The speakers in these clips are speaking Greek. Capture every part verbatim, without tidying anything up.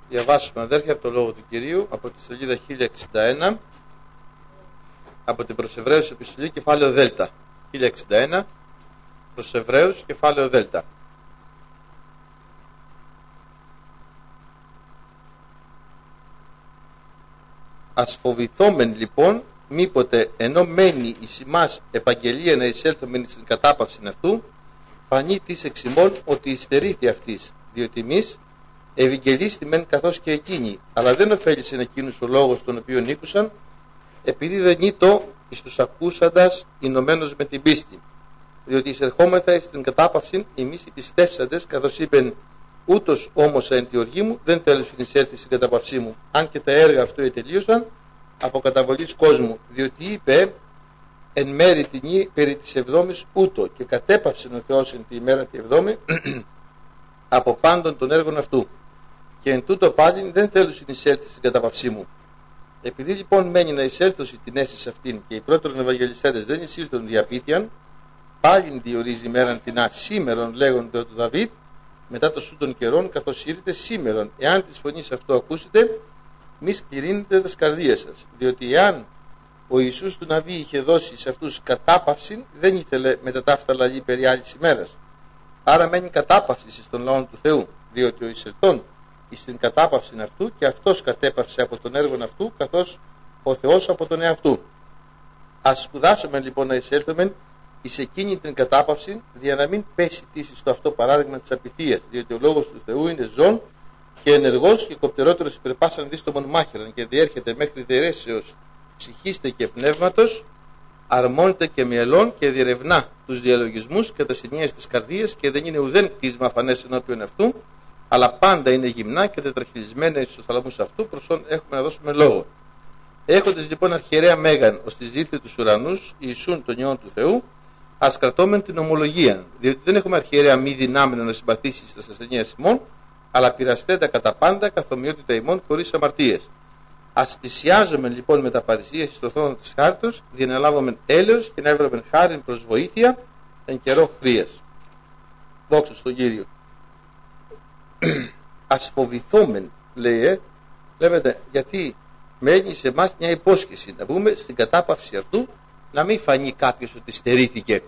διαβάσουμε, αδέρφια, από το Λόγο του Κυρίου, από τη σελίδα χίλια εξήντα ένα, από την προς Εβραίους επιστολή, κεφάλαιο Δέλτα. χίλια εξήντα ένα, προς Εβραίους, κεφάλαιο Δέλτα. Ας φοβηθόμεν λοιπόν, μήποτε ενώ μένει εις ημάς επαγγελία να εισέλθομεν στην κατάπαυση αυτού, φανεί της εξ ημών ότι υστερήθη αυτής, διότι εμείς ευηγγελίστη μεν καθώς και εκείνοι, αλλά δεν ωφέλησε εκείνους ο λόγος τον οποίο νίκουσαν, επειδή δεν ήτο εις τους ακούσαντας ηνωμένος με την πίστη. Διότι εισερχόμεθα στην κατάπαυση εμείς οι πιστεύσαντες, καθώς είπεν, ούτως όμως εν τη οργή μου δεν τέλος εισέλθει στην κατάπαυσή μου, αν και τα έργα αυτού ετελείωσαν από καταβολής κόσμου, διότι είπε εν μέρη την γη περί της εβδόμης ούτω, και κατέπαυσε ο Θεός εν τη ημέρα τη εβδόμη από πάντων των έργων αυτού, και εν τούτο πάλι δεν τέλος εισέλθει στην καταπαυσή μου. Επειδή λοιπόν μένει να εισέλθωση την αίσθηση αυτήν και οι πρώτερων Ευαγγελιστές δεν εισήλθον διαπίτιαν, πάλιν διορίζει ημέραν την α σήμερον λέγονται του Δαβίδ, μετά το σου των καιρών, καθώς ήρθε σήμερον, εάν της φωνής αυτό ακούσετε, μη σκληρύνετε τα καρδίες σας, διότι εάν ο Ιησούς του Ναβί είχε δώσει σε αυτούς κατάπαυση, δεν ήθελε μετά τα αυτά λαλεί περί άλλης ημέρας. Άρα μένει κατάπαυση στον λαό του Θεού, διότι ο εισελθόν εις την κατάπαυση αυτού και αυτός κατέπαυσε από τον έργο αυτού, καθώς ο Θεός από τον εαυτού. Ας σπουδάσουμε λοιπόν να εισέλθουμε εις εκείνη την κατάπαυση, για να μην πέσει τύση στο αυτό παράδειγμα της απειθίας, διότι ο λόγος του Θεού είναι ζών και ενεργός και κοπτερότερος υπερπάσαν δίστομον μάχαιραν, και διέρχεται μέχρι διαιρέσεως ψυχίστε και πνεύματος, αρμόνεται και μυελών και διερευνά τους διαλογισμούς και τα συνείας της καρδίας, και δεν είναι ουδέν κτίσμα αφανές ενώπιον αυτού, αλλά πάντα είναι γυμνά και τετραχυλισμένα εις τους θαλαμούς αυτού, προς όν έχουμε να δώσουμε λόγο. Έχοντες λοιπόν αρχιερέα μέγαν ως της δίρθη τους ουρανούς, Ιησούν των ιών του Θεού, ας κρατώμεν την ομολογία, διότι δεν έχουμε αρχιερέα μη δυνάμενο να συμπαθήσει στα ασθενείας ημών, αλλά πειραστέντα κατά πάντα καθομοιότητα ημών χωρίς αμαρτίες. Ας πλησιάζομεν λοιπόν με τα παρησίες στο θρόνο της χάριτος, διενελάβομεν έλεος και να έβρομεν χάριν προς βοήθεια εν καιρό χρίας. Δόξα στον Κύριο. Ας φοβηθόμεν, λέει, ε, βλέπετε, γιατί μένει σε εμάς μια υπόσχεση να βγούμε στην κατάπαυση αυτού, να μην φανεί κάποιος ότι στερήθηκε.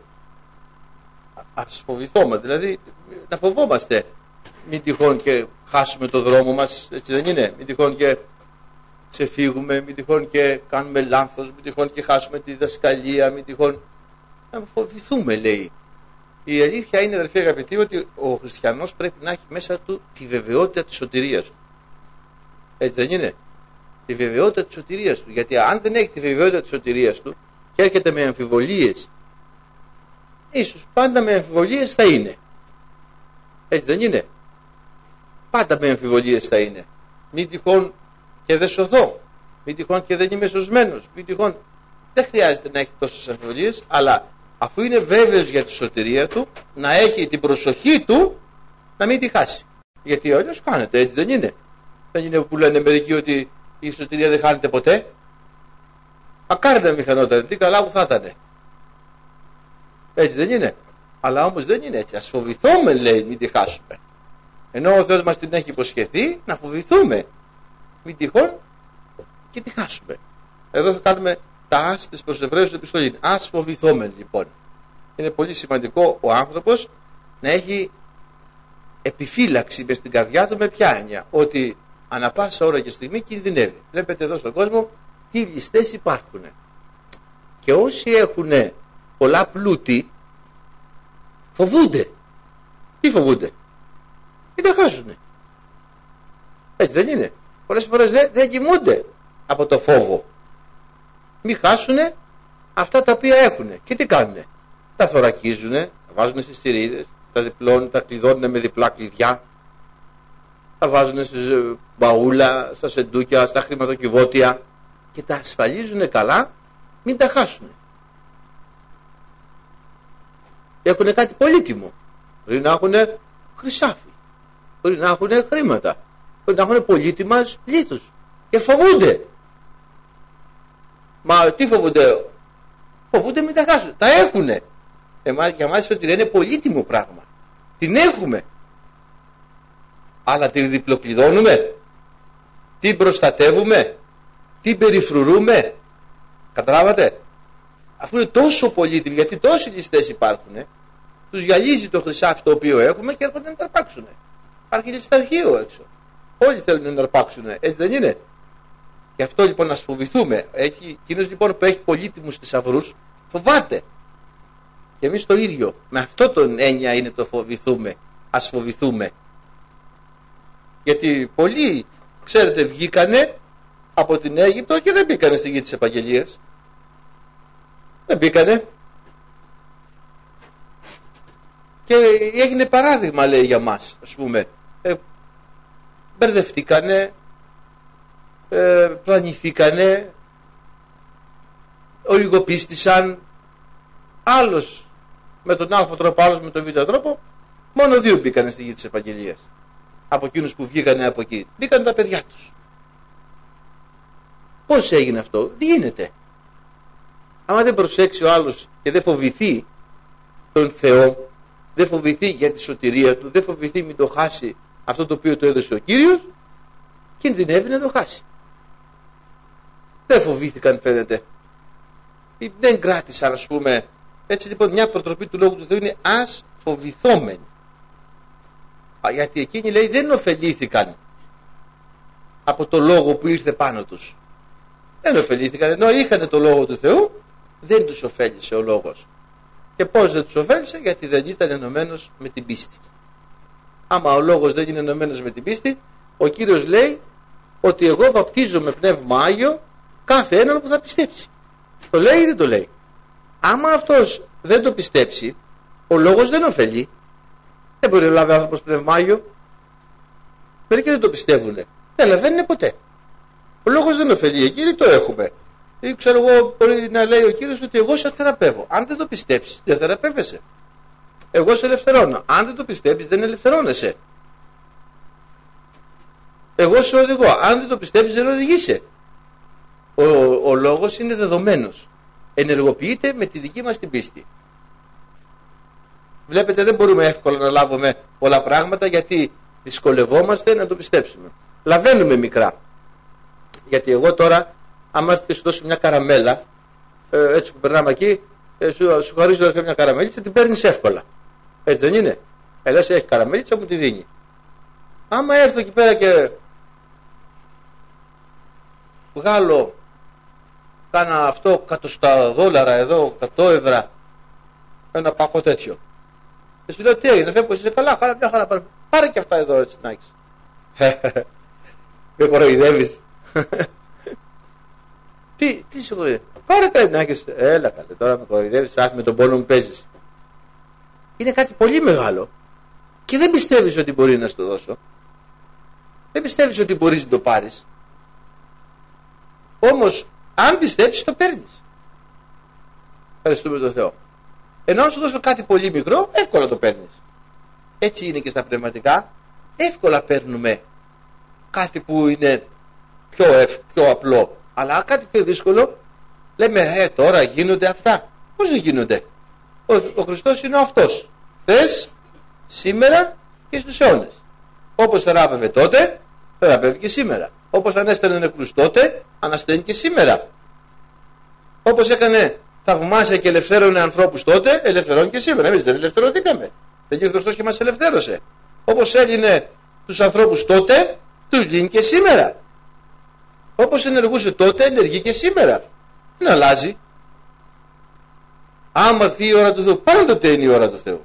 Ας φοβηθόμαστε, δηλαδή να φοβόμαστε, μην τυχόν και χάσουμε το δρόμο μας, έτσι δεν είναι, μην τυχόν και ξεφύγουμε, μην τυχόν και κάνουμε λάθος, μην τυχόν και χάσουμε τη διδασκαλία, μην τυχόν, να φοβηθούμε, λέει. Η αλήθεια είναι, αδελφοί αγαπητοί, ότι ο χριστιανός πρέπει να έχει μέσα του τη βεβαιότητα της σωτηρίας του. Έτσι δεν είναι? Τη βεβαιότητα της σωτηρίας του. Γιατί αν δεν έχει τη βεβαιότητα της σωτηρίας του και έρχεται με αμφιβολίες, ίσως πάντα με αμφιβολίες θα είναι. Έτσι δεν είναι? Πάντα με αμφιβολίες θα είναι. Μην τυχόν και δεν σωθώ, μην τυχόν και δεν είμαι σωσμένος, μην τυχόν. Δεν χρειάζεται να έχει τόσες αμφιβολίες, αλλά αφού είναι βέβαιος για τη σωτηρία του, να έχει την προσοχή του να μην τη χάσει. Γιατί όλος κάνετε, έτσι δεν είναι? Δεν είναι που λένε μερικοί ότι η σωτηρία δεν χάνεται ποτέ? Μακάρι να μην χανόταν, τι καλά που θα ήταν. Έτσι δεν είναι? Αλλά όμως δεν είναι έτσι. Ας φοβηθούμε, λέει, μην τη χάσουμε. Ενώ ο Θεός μας την έχει υποσχεθεί, να φοβηθούμε, μην τυχόν και τη χάσουμε. Εδώ θα κάνουμε τα άσ της προς Εβραίους επιστολή. Ας φοβηθούμε λοιπόν. Είναι πολύ σημαντικό ο άνθρωπος να έχει επιφύλαξη μες στην καρδιά του, με ποια έννοια? Ότι ανά πάσα ώρα και στιγμή κινδυνεύει. Βλέπετε εδώ στον κόσμο τι ληστές υπάρχουν. Και όσοι έχουν πολλά πλούτη φοβούνται. Τι φοβούνται? Τι να χάσουνε. Έτσι δεν είναι? Πολλές φορές δεν, δεν κοιμούνται από το φόβο. Μη χάσουνε αυτά τα οποία έχουνε. Και τι κάνουνε? Τα θωρακίζουνε, τα βάζουνε στις στηρίδες, τα διπλώνουν, τα κλειδώνουν με διπλά κλειδιά, τα βάζουνε στις μπαούλα, στα σεντούκια, στα χρηματοκιβώτια και τα ασφαλίζουνε καλά, μην τα χάσουνε. Έχουνε κάτι πολύτιμο. Μπορεί να έχουνε χρυσάφι, μπορεί να έχουνε χρήματα, μπορεί να έχουνε πολύτιμα λίθους και φοβούνται. Μα τι φοβούνται? Φοβούνται μην τα χάσουν. Τα έχουνε. Εμάς, για μας ότι είναι πολύτιμο πράγμα. Την έχουμε. Αλλά τη διπλοκλειδώνουμε. την προστατεύουμε, την περιφρουρούμε. Καταλάβατε? Αφού είναι τόσο πολύτιμοι, γιατί τόσοι ληστές υπάρχουν, ε, τους γυαλίζει το χρυσάφι το οποίο έχουμε και έρχονται να τα αρπάξουν. Υπάρχει λησταρχείο έξω. Όλοι θέλουν να αρπάξουν, έτσι δεν είναι? Γι' αυτό λοιπόν να φοβηθούμε. Εκείνος λοιπόν που έχει πολύτιμους θησαυρούς φοβάται. Και εμείς το ίδιο. Με αυτό τον έννοια είναι το φοβηθούμε. Ας φοβηθούμε. Γιατί πολλοί, ξέρετε, βγήκανε από την Αίγυπτο και δεν μπήκανε στη γη της επαγγελίας. Δεν μπήκανε. Και έγινε παράδειγμα, λέει, για μας, ας πούμε. Ε, μπερδευτήκανε, ε, πλανηθήκανε, ολιγοπίστησαν, άλλος με τον α τρόπο, άλλος με τον β τρόπο. Μόνο δύο μπήκανε στη γη της επαγγελίας. Από εκείνους που βγήκανε από εκεί. Μπήκαν τα παιδιά τους. Πώς έγινε αυτό? Τι γίνεται? Άμα δεν προσέξει ο άλλος και δεν φοβηθεί τον Θεό, δεν φοβηθεί για τη σωτηρία του, δεν φοβηθεί μην το χάσει αυτό το οποίο του έδωσε ο Κύριος, κινδυνεύει να το χάσει. Δεν φοβήθηκαν, φαίνεται. Δεν κράτησαν, ας πούμε. Έτσι λοιπόν μια προτροπή του Λόγου του Θεού είναι ας φοβηθόμεν. Γιατί εκείνοι, λέει, δεν ωφελήθηκαν από το Λόγο που ήρθε πάνω τους. Δεν ωφελήθηκαν, ενώ είχαν το Λόγο του Θεού, δεν τους ωφέλησε ο Λόγος. Και πώς δεν τους ωφέλησε? Γιατί δεν ήταν ενωμένος με την πίστη. Άμα ο Λόγος δεν είναι ενωμένος με την πίστη, ο Κύριος λέει ότι εγώ βαπτίζω με Πνεύμα Άγιο κάθε έναν που θα πιστέψει. Το λέει ή δεν το λέει? Άμα αυτός δεν το πιστέψει, ο Λόγος δεν ωφελεί. Δεν μπορεί να λάβει άνθρωπος Πνεύμα Άγιο. Μερικοί δεν το πιστεύουνε. Δεν λαβαίνουν ποτέ. Ο Λόγος δεν ωφελεί. Εκείνοι το έχουμε. Ή ξέρω εγώ, μπορεί να λέει ο Κύριος ότι εγώ σε θεραπεύω. Αν δεν το πιστέψεις, δεν θεραπεύεσαι. Εγώ σε ελευθερώνω. Αν δεν το πιστέψεις, δεν ελευθερώνεσαι. Εγώ σε οδηγώ. Αν δεν το πιστέψεις, δεν οδηγείσαι. Ο, ο Λόγος είναι δεδομένος. Ενεργοποιείται με τη δική μας την πίστη. Βλέπετε, δεν μπορούμε εύκολα να λάβουμε πολλά πράγματα γιατί δυσκολευόμαστε να το πιστέψουμε. Λαβαίνουμε μικρά. Γιατί εγώ τώρα, άμα έρθει και σου δώσω μια καραμέλα, ε, έτσι που περνάμε εκεί, ε, σου, σου χαρίζω αδερφέ μια καραμέλιτσα, την παίρνεις εύκολα. Έτσι δεν είναι? Ε, λες, έχει καραμέλιτσα, μου τη δίνει. Άμα έρθω εκεί πέρα και βγάλω, κάνα αυτό κάτω στα δόλαρα εδώ, εκατό ευρώ, ένα πακό τέτοιο. Και σου λέω, τι έγινε, φεύγω, είσαι καλά, χαρά, μια χαρά, πάρε, πάρε και αυτά εδώ έτσι να έχεις. Με κοροϊδεύεις. Τι, τι σου κοροϊδεύεις? Πάρε κάτι να έχεις. Έλα καλέ, τώρα με κοροϊδεύεις, ας με τον πόνο μου παίζεις. Είναι κάτι πολύ μεγάλο και δεν πιστεύεις ότι μπορεί να σου το δώσω. Δεν πιστεύεις ότι μπορείς να το πάρεις. Όμως, αν πιστέψεις, το παίρνεις. Ευχαριστούμε τον Θεό. Ενώ αν σου δώσω κάτι πολύ μικρό, εύκολα το παίρνεις. Έτσι είναι και στα πνευματικά. Εύκολα παίρνουμε κάτι που είναι πιο, ευ, πιο απλό. Αλλά κάτι πιο δύσκολο, λέμε, ε, τώρα γίνονται αυτά. Πώς δεν γίνονται? Ο, ο Χριστός είναι αυτός. Χθες, σήμερα και στους αιώνες. Όπως θεράπευε τότε, θεραπεύει και σήμερα. Όπως ανέστελνε νεκρούς τότε, αναστέλνει και σήμερα. Όπως έκανε θαυμάσια και ελευθέρωνε ανθρώπους τότε, ελευθερώνει και σήμερα. Εμείς δεν ελευθερωθήκαμε. Δεν ήρθε ο Χριστός και μας ελευθέρωσε. Όπως έλυνε τους ανθρώπους τότε, τους λύνει και σήμερα. Όπως ενεργούσε τότε, ενεργεί και σήμερα. Δεν αλλάζει. Άμα έρθει η ώρα του Θεού, πάντοτε είναι η ώρα του Θεού.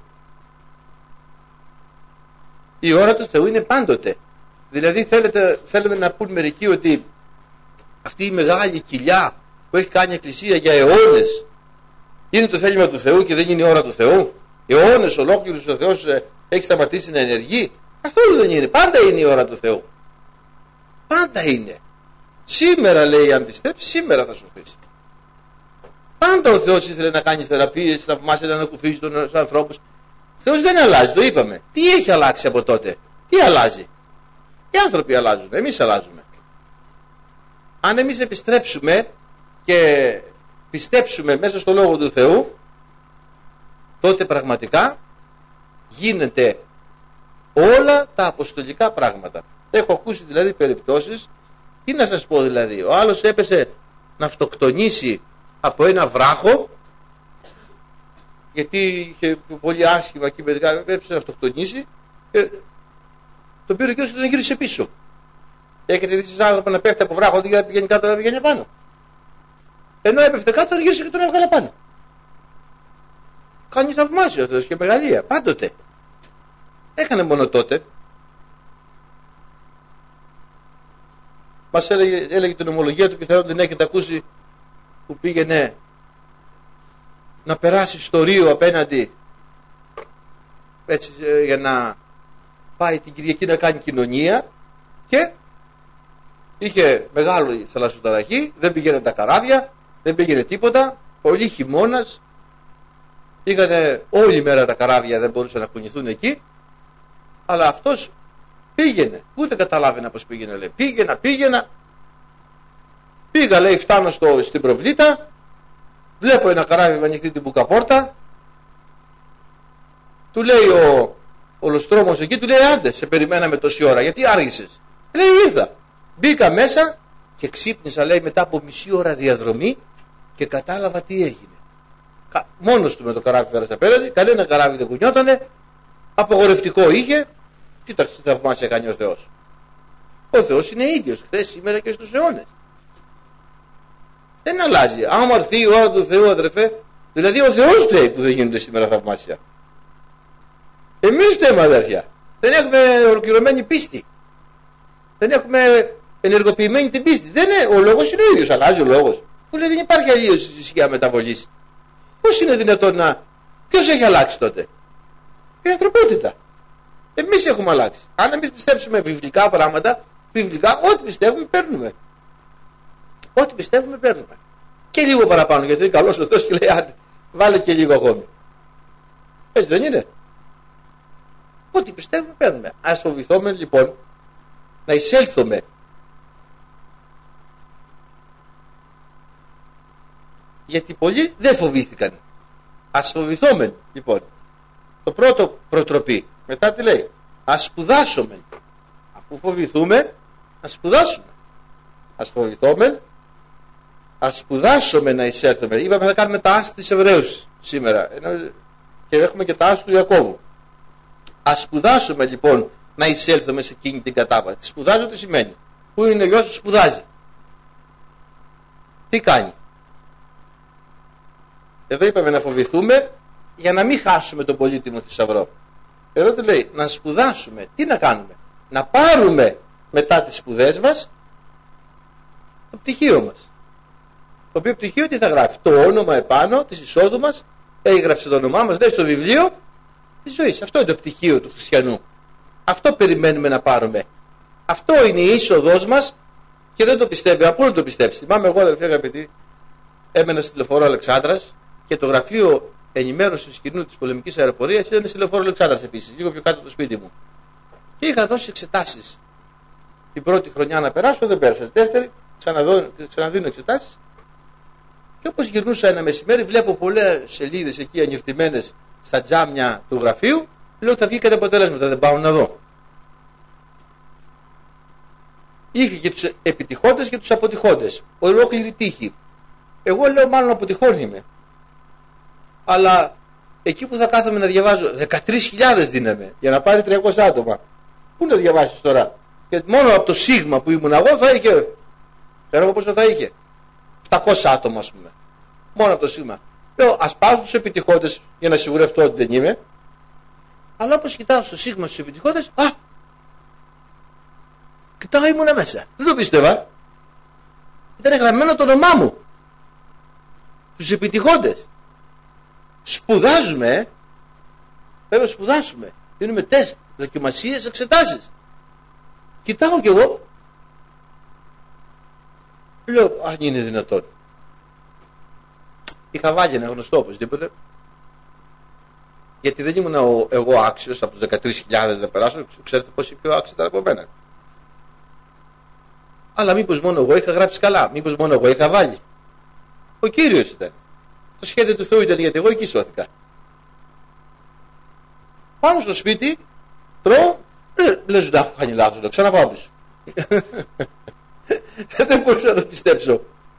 Η ώρα του Θεού είναι πάντοτε. Δηλαδή θέλετε, θέλουμε να πούν μερικοί ότι αυτή η μεγάλη κοιλιά που έχει κάνει η Εκκλησία για αιώνες είναι το θέλημα του Θεού και δεν είναι η ώρα του Θεού. Αιώνες ολόκληρους ο Θεός έχει σταματήσει να ενεργεί. Αυτό δεν είναι. Πάντα είναι η ώρα του Θεού. Πάντα είναι. Σήμερα, λέει, αν πιστέψει, σήμερα θα σωθείς. Πάντα ο Θεός ήθελε να κάνει θεραπείες, θαυμάσια, να ανακουφίσει τους ανθρώπους. Ο Θεός δεν αλλάζει, το είπαμε. Τι έχει αλλάξει από τότε? Τι αλλάζει? Οι άνθρωποι αλλάζουν, εμείς αλλάζουμε. Αν εμείς επιστρέψουμε και πιστέψουμε μέσα στο Λόγο του Θεού, τότε πραγματικά γίνεται όλα τα αποστολικά πράγματα. Έχω ακούσει δηλαδή περιπτώσεις Τι να σας πω δηλαδή, ο άλλος έπεσε να αυτοκτονήσει από ένα βράχο, γιατί είχε πολύ άσχημα και μερικά έπεσε να αυτοκτονήσει και τον πήρε ο κύριος και τον γύρισε πίσω. Έχετε δει έναν άνθρωπο να πέφτει από βράχο, αντί για να πηγαίνει κάτω να πηγαίνει πάνω. Ενώ έπεφτε κάτω, τον γύρισε και τον έβγαλε πάνω. Κάνει θαυμάσιο αυτός και μεγαλεία, πάντοτε. Έκανε μόνο τότε. Μας έλεγε, έλεγε την ομολογία του, πιθανόν την έχετε ακούσει, που πήγαινε να περάσει στο Ρίο απέναντι, έτσι, για να πάει την Κυριακή να κάνει κοινωνία, και είχε μεγάλη θαλασσοταραχή, δεν πήγαινε τα καράβια, δεν πήγαινε τίποτα, πολύ χειμώνας, πήγανε όλη μέρα τα καράβια, δεν μπορούσαν να κουνηθούν εκεί, αλλά αυτός πήγαινε, ούτε καταλάβαινα πως πήγαινε, λέει. Πήγαινα, πήγαινα, πήγα, λέει, φτάνω στο, στην προβλήτα, βλέπω ένα καράβι με ανοιχτή την μπουκαπόρτα, του λέει ο ολοστρόμος εκεί, του λέει, άντε, σε περιμέναμε τόση ώρα, γιατί άργησες? Λέει, ήρθα. Μπήκα μέσα και ξύπνησα, λέει, μετά από μισή ώρα διαδρομή και κατάλαβα τι έγινε. Μόνος του με το καράβι πέρασε απέναντι, κανένα καράβι δεν κουνιότανε, απογορευτικό είχε. Κοίταξε τι θαυμάσια κάνει ο Θεός. Ο Θεός είναι ίδιος χθες, σήμερα και στους αιώνες. Δεν αλλάζει. Άμα έρθει η ώρα του Θεού, αδερφέ, δηλαδή ο Θεός φταίει που δεν γίνονται σήμερα θαυμάσια. Εμείς φταίμε, αδέρφια. Δεν έχουμε ολοκληρωμένη πίστη. Δεν έχουμε ενεργοποιημένη την πίστη. Δεν είναι, ο λόγος είναι ο ίδιος, αλλάζει ο λόγος. Που λέει δεν υπάρχει αλλίωση στη σκιά μεταβολής. Πώς είναι δυνατόν να. Ποιος έχει αλλάξει τότε? Η ανθρωπότητα. Εμείς έχουμε αλλάξει. Αν εμείς πιστέψουμε βιβλικά πράγματα, βιβλικά, ό,τι πιστεύουμε παίρνουμε. Ό,τι πιστεύουμε παίρνουμε. Και λίγο παραπάνω, γιατί είναι καλός ο Θεός και λέει, άντε, βάλε και λίγο ακόμη. Έτσι δεν είναι? Ό,τι πιστεύουμε παίρνουμε. Ας φοβηθούμε λοιπόν να εισέλθουμε. Γιατί πολλοί δεν φοβήθηκαν. Ας φοβηθούμε λοιπόν. Το πρώτο προτροπή. Μετά τι λέει? Ας σπουδάσουμε. Αφού φοβηθούμε, ας σπουδάσουμε. Ας φοβηθούμε, ας σπουδάσουμε να εισέλθουμε. Είπαμε να κάνουμε τα άστη της Εβραίους σήμερα. Και έχουμε και τα άστη του Ιακώβου. Ας σπουδάσουμε λοιπόν να εισέλθουμε σε εκείνη την κατάβαση. Σπουδάζω τι σημαίνει? Πού είναι ο γιος σου, σπουδάζει. Τι κάνει? Εδώ είπαμε να φοβηθούμε για να μην χάσουμε τον πολύτιμο θησαυρό. Εδώ τι λέει? Να σπουδάσουμε. Τι να κάνουμε? Να πάρουμε μετά τις σπουδές μας το πτυχίο μας. Το οποίο πτυχίο τι θα γράφει? Το όνομα επάνω της εισόδου μας. Έγραψε το όνομά μας, λέει στο βιβλίο της ζωής. Αυτό είναι το πτυχίο του χριστιανού. Αυτό περιμένουμε να πάρουμε. Αυτό είναι η είσοδός μας και δεν το πιστεύει. Από όλο το πιστέψει. Θυμάμαι εγώ, αδελφοί αγαπητοί, έμενα στη λεωφόρο Αλεξάνδρας και το γραφείο ενημέρωσης κοινού της πολεμικής αεροπορίας ήταν στη λεωφόρο Αλεξάνδρας επίσης, λίγο πιο κάτω από το σπίτι μου. Και είχα δώσει εξετάσεις. Την πρώτη χρονιά να περάσω, δεν πέρασα. Τη δεύτερη, ξαναδίνω εξετάσεις. Και όπως γυρνούσα ένα μεσημέρι, βλέπω πολλές σελίδες εκεί ανοιχτημένες στα τζάμια του γραφείου. Λέω ότι θα βγει κάτι αποτελέσματα, δεν πάω να δω. Είχε και τους επιτυχώντες και τους αποτυχώντες. Ολόκληρη τύχη. Εγώ λέω μάλλον αποτυχών είμαι. Αλλά εκεί που θα κάθομαι να διαβάζω, δεκατρείς χιλιάδες δίναμε για να πάρει τριακόσια άτομα. Πού να διαβάσεις τώρα? Και μόνο από το σίγμα που ήμουν εγώ θα είχε, ξέρω εγώ πόσο θα είχε, επτακόσια άτομα ας πούμε. Μόνο από το σίγμα. Λέω ας πάω στους επιτυχώντες για να σιγουρευτώ ότι δεν είμαι. Αλλά όπως κοιτάω στο σίγμα στους επιτυχώντες, α! Κοιτάω ήμουνα μέσα. Δεν το πίστευα. Ήταν γραμμένο το όνομά μου. Στους επιτυχώντες. Σπουδάζουμε, ε. Πρέπει να σπουδάσουμε. Δίνουμε τεστ, δοκιμασίες, εξετάσεις. Κοιτάω κι εγώ. Λέω, αν είναι δυνατόν. Είχα βάλει ένα γνωστό οπωσδήποτε. Γιατί δεν ήμουν εγώ άξιος από τους δεκατρείς χιλιάδες να περάσω. Ξέρετε πόσοι πιο άξιοι ήταν από μένα. Αλλά μήπως μόνο εγώ είχα γράψει καλά. Μήπως μόνο εγώ είχα βάλει. Ο Κύριος ήταν. Το σχέδιο του Θεού ήταν, γιατί εγώ εκεί σώθηκα. Πάω στο σπίτι, τρώω, ε, λες να έχω κάνει λάθος, να ξαναπάω πίσω. Δεν μπορούσα να το πιστέψω.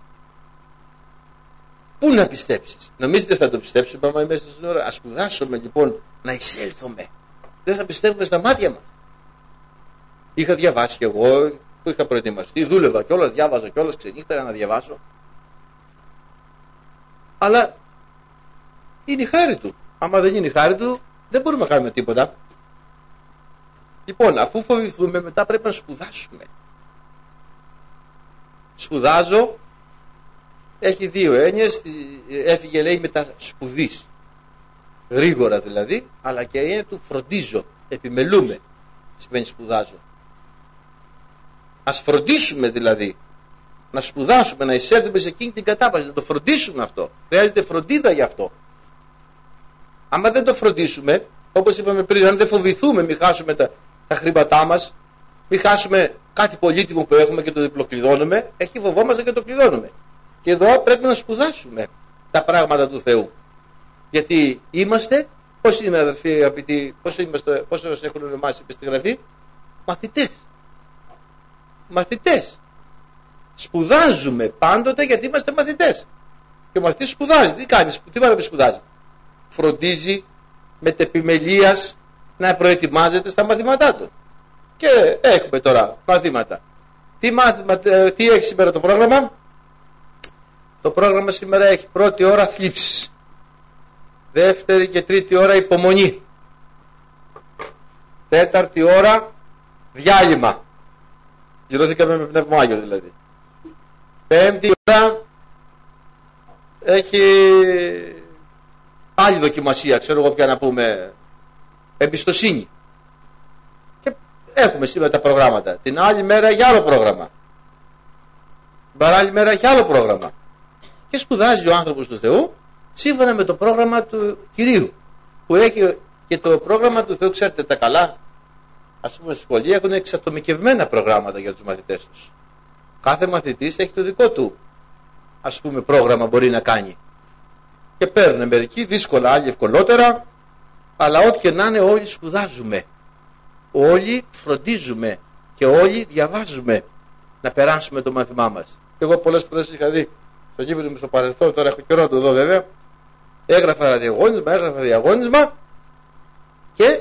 Πού να πιστέψεις? Νομίζετε θα το πιστέψουμε άμα μέσα στην ώρα? Ας σπουδάσουμε λοιπόν να εισέλθουμε. Δεν θα πιστεύουμε στα μάτια μας. Είχα διαβάσει κι εγώ, που είχα προετοιμαστεί, δούλευα κιόλας, διάβαζα κιόλας, ξενύχταγα να διαβάσω. Αλλά είναι η χάρη του. Άμα δεν είναι η χάρη του, δεν μπορούμε να κάνουμε τίποτα. Λοιπόν, αφού φοβηθούμε, μετά πρέπει να σπουδάσουμε. Σπουδάζω, έχει δύο έννοιες, έφυγε λέει μετασπουδής. Γρήγορα δηλαδή, αλλά και η έννοια του φροντίζω, επιμελούμε, σημαίνει σπουδάζω. Ας φροντίσουμε δηλαδή, να σπουδάσουμε, να εισέλθουμε σε εκείνη την κατάπαση, να το φροντίσουμε αυτό. Χρειάζεται φροντίδα γι' αυτό. Άμα δεν το φροντίσουμε, όπως είπαμε πριν, αν δεν φοβηθούμε, μην χάσουμε τα, τα χρήματά μας, μην χάσουμε κάτι πολύτιμο που έχουμε και το διπλοκλειδώνουμε, εκεί φοβόμαστε και το κλειδώνουμε. Και εδώ πρέπει να σπουδάσουμε τα πράγματα του Θεού. Γιατί είμαστε, πώς είναι αδερφοί αγαπητοί, πώς είμαστε, πώς μας έχουν ονομάσει στη Γραφή, μαθητές. Μαθητές. Σπουδάζουμε πάντοτε γιατί είμαστε μαθητές. Και ο μαθητής σπουδάζει. Τι κάνει, τι πάει να σπουδάζει? Φροντίζει μετεπιμελίας να προετοιμάζεται στα μαθήματά του. Και έχουμε τώρα μαθήματα. Τι, μάθημα, τι έχει σήμερα το πρόγραμμα? Το πρόγραμμα σήμερα έχει πρώτη ώρα θλίψη, δεύτερη και τρίτη ώρα υπομονή, τέταρτη ώρα διάλειμμα. Γυρώθηκαμε με πνεύμα Άγιο δηλαδή. Πέμπτη ώρα έχει άλλη δοκιμασία, ξέρω εγώ πια να πούμε, εμπιστοσύνη. Και έχουμε σήμερα τα προγράμματα. Την άλλη μέρα έχει άλλο πρόγραμμα. Την παράλληλη μέρα έχει άλλο πρόγραμμα. Και σπουδάζει ο άνθρωπος του Θεού σύμφωνα με το πρόγραμμα του Κυρίου. Που έχει και το πρόγραμμα του Θεού, ξέρετε τα καλά. Ας πούμε στη σχολεία έχουν εξατομικευμένα προγράμματα για τους μαθητές τους. Κάθε μαθητής έχει το δικό του, ας πούμε, πρόγραμμα μπορεί να κάνει. Και παίρνουν μερικοί δύσκολα, άλλοι ευκολότερα, αλλά ό,τι και να είναι όλοι σπουδάζουμε. Όλοι φροντίζουμε και όλοι διαβάζουμε να περάσουμε το μάθημά μας. Και εγώ πολλές φορές είχα δει στο γήπεδο μου στο παρελθόν, τώρα έχω καιρό να το δω βέβαια, έγραφα διαγώνισμα, έγραφα διαγώνισμα και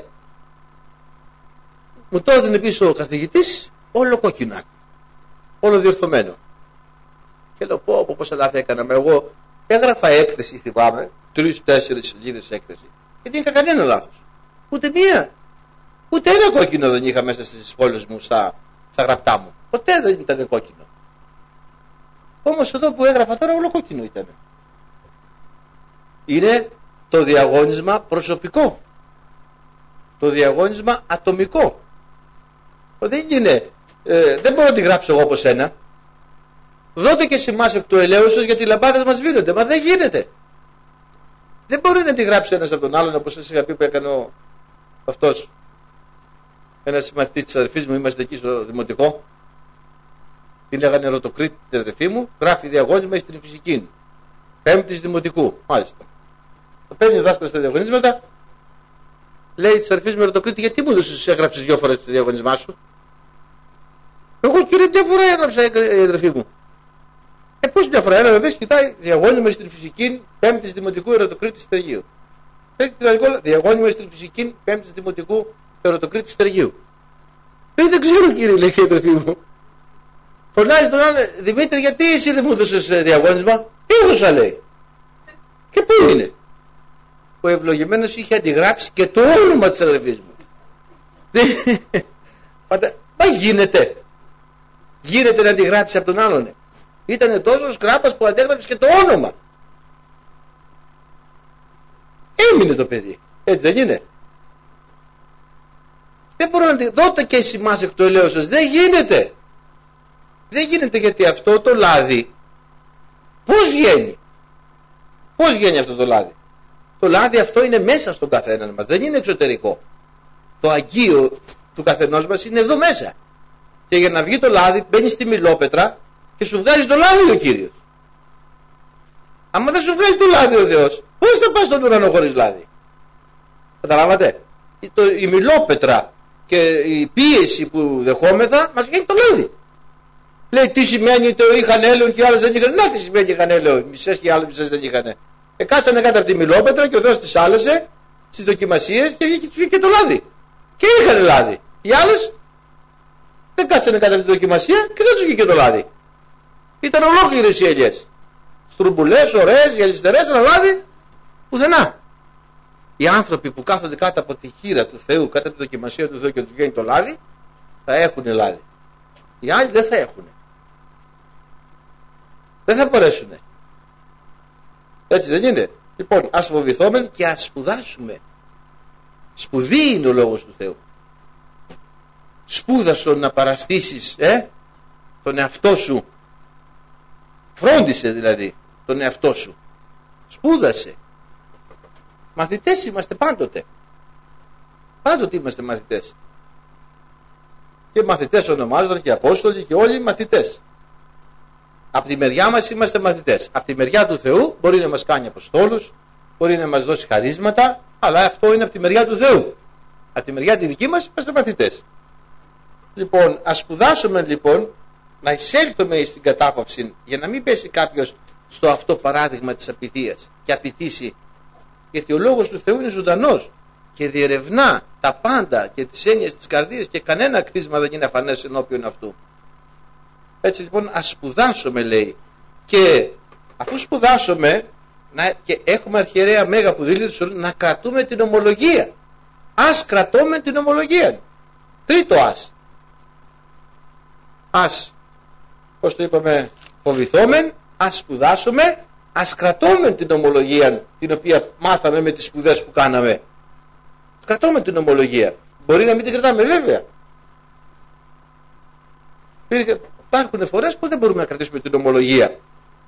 μου το έδινε πίσω ο καθηγητής όλο κόκκινα, όλο διορθωμένο. Και λέω πω, πω πόσα λάθη έκανα. Εγώ έγραφα έκθεση, θυμάμαι, τρεις-τέσσερις σελίδες έκθεση και δεν είχα κανένα λάθος. Ούτε μία. Ούτε ένα κόκκινο δεν είχα μέσα στις σχόλες μου, στα, στα γραπτά μου. Ποτέ δεν ήταν κόκκινο. Όμως εδώ που έγραφα τώρα όλο κόκκινο ήταν. Είναι το διαγώνισμα προσωπικό. Το διαγώνισμα ατομικό. Δεν είναι, ε, δεν μπορώ να τη γράψω εγώ όπως ένα. Δώτε και σημάς εκ του ελέους σας γιατί οι λαμπάδες μας βίνονται. Μα δεν γίνεται. Δεν μπορεί να τη γράψει ένας από τον άλλον, όπως σας είχα πει που έκανε ο, αυτός. Ένας συμμαθητής της αδερφής μου, είμαστε εκεί στο δημοτικό. Την λέγανε Ρωτοκρίτη την αδερφή μου, γράφει διαγώνισμα στην φυσική. Πέμπτης δημοτικού, μάλιστα. Το παίρνει ο δάσκαλος στα διαγωνίσματα, λέει της αδερφής μου Ρωτοκρίτη, γιατί μου έδωσες, έγραψες δυο φορές το διαγωνισμά σου? Εγώ κύριε, μια φορά έγραψα η αδερφή μου. Ε, πώς μια φορά έγραψα, δες, κοιτάει, διαγώνισμα στην φυσική, πέμπτης δημοτικού Ερωτοκρίτη Στεργίου. Παίρνει την διαγώνισμα στην φυσική, πέμπτης δημοτικού Ερωτοκρίτη Στεργίου. Λέει, δεν ξέρω κύριε, λέει η αδερφή μου. Φωνάζει τον άλλο, Δημήτρη, γιατί εσύ δεν μου έδωσες διαγώνισμα? Έδωσα, λέει. Και πού είναι? Ο ευλογημένος είχε αντιγράψει και το όνομα της αδερφής μου. Μα γίνεται. Γίνεται να αντιγράψει από τον άλλον. Ήτανε τόσο σκράπας που αντέγραψε και το όνομα. Έμεινε το παιδί. Έτσι δεν είναι? Δεν μπορώ να τη... Δώτε και σημάς εκ του ελέους σας. Δεν γίνεται. Δεν γίνεται, γιατί αυτό το λάδι πώς βγαίνει? Πώς βγαίνει αυτό το λάδι? Το λάδι αυτό είναι μέσα στον καθέναν μας, δεν είναι εξωτερικό. Το αγγείο του καθενός μας είναι εδώ μέσα. Και για να βγει το λάδι μπαίνει στη μιλόπετρα και σου βγάζει το λάδι ο Κύριος. Άμα δεν σου βγάζει το λάδι ο Θεός, πώς θα πας στον ουρανό χωρίς λάδι? Καταλάβατε? Η μιλόπετρα και η πίεση που δεχόμεθα μας βγαίνει το λάδι. Λέει τι σημαίνει το είχαν έλεον και οι άλλες δεν είχαν. Να τι σημαίνει είχαν έλεον, μισές και οι άλλες μισές δεν είχαν. Ε, κάτσανε κάτω από τη Μιλόπετρα και ο Θεός τις άλεσε στις δοκιμασίες και βγήκε, βγήκε το λάδι. Και είχαν λάδι. Οι άλλες δεν κάτσανε κάτω από τη δοκιμασία και δεν τους βγήκε το λάδι. Ήταν ολόκληρες οι ελιές. Στρουμπουλές, ωραίες, γυαλιστερές, αλλά λάδι πουθενά. Οι άνθρωποι που κάθονται κάτω από τη χείρα του Θεού, κάτω από τη δοκιμασία του Θεού και του βγαίνει το λάδι, θα έχουν λάδι. Οι άλλοι δεν θα έχουν. Δεν θα μπορέσουν. Έτσι δεν είναι? Λοιπόν, ας φοβηθούμε και ας σπουδάσουμε. Σπουδή είναι ο λόγος του Θεού. Σπούδασο να παραστήσεις ε, τον εαυτό σου. Φρόντισε δηλαδή τον εαυτό σου. Σπούδασε. Μαθητές είμαστε πάντοτε. Πάντοτε είμαστε μαθητές. Και μαθητές ονομάζονταν και απόστολοι και όλοι μαθητές. Από τη μεριά μας είμαστε μαθητές. Από τη μεριά του Θεού μπορεί να μας κάνει αποστόλους, μπορεί να μας δώσει χαρίσματα, αλλά αυτό είναι από τη μεριά του Θεού. Από τη μεριά τη δική μας είμαστε μαθητές. Λοιπόν, ας σπουδάσουμε λοιπόν να εισέλθουμε στην κατάπαυση, για να μην πέσει κάποιος στο αυτό παράδειγμα της απειθίας και απειθήσει. Γιατί ο λόγος του Θεού είναι ζωντανός και διερευνά τα πάντα και τις έννοιες της καρδίας και κανένα κτίσμα δεν είναι αφανές ενώπιον αυτού. Έτσι λοιπόν ας σπουδάσουμε, λέει, και αφού σπουδάσουμε να, και έχουμε αρχιερέα Μέγα που δήλωσε να κρατούμε την ομολογία. Ας κρατούμε την ομολογία. Τρίτο ας. Ας, πώς το είπαμε, φοβηθόμεν, ας σπουδάσουμε, ας κρατούμε την ομολογία την οποία μάθαμε με τις σπουδές που κάναμε. Κρατούμε την ομολογία. Μπορεί να μην την κρατάμε βέβαια. Υπάρχουν φορές που δεν μπορούμε να κρατήσουμε την ομολογία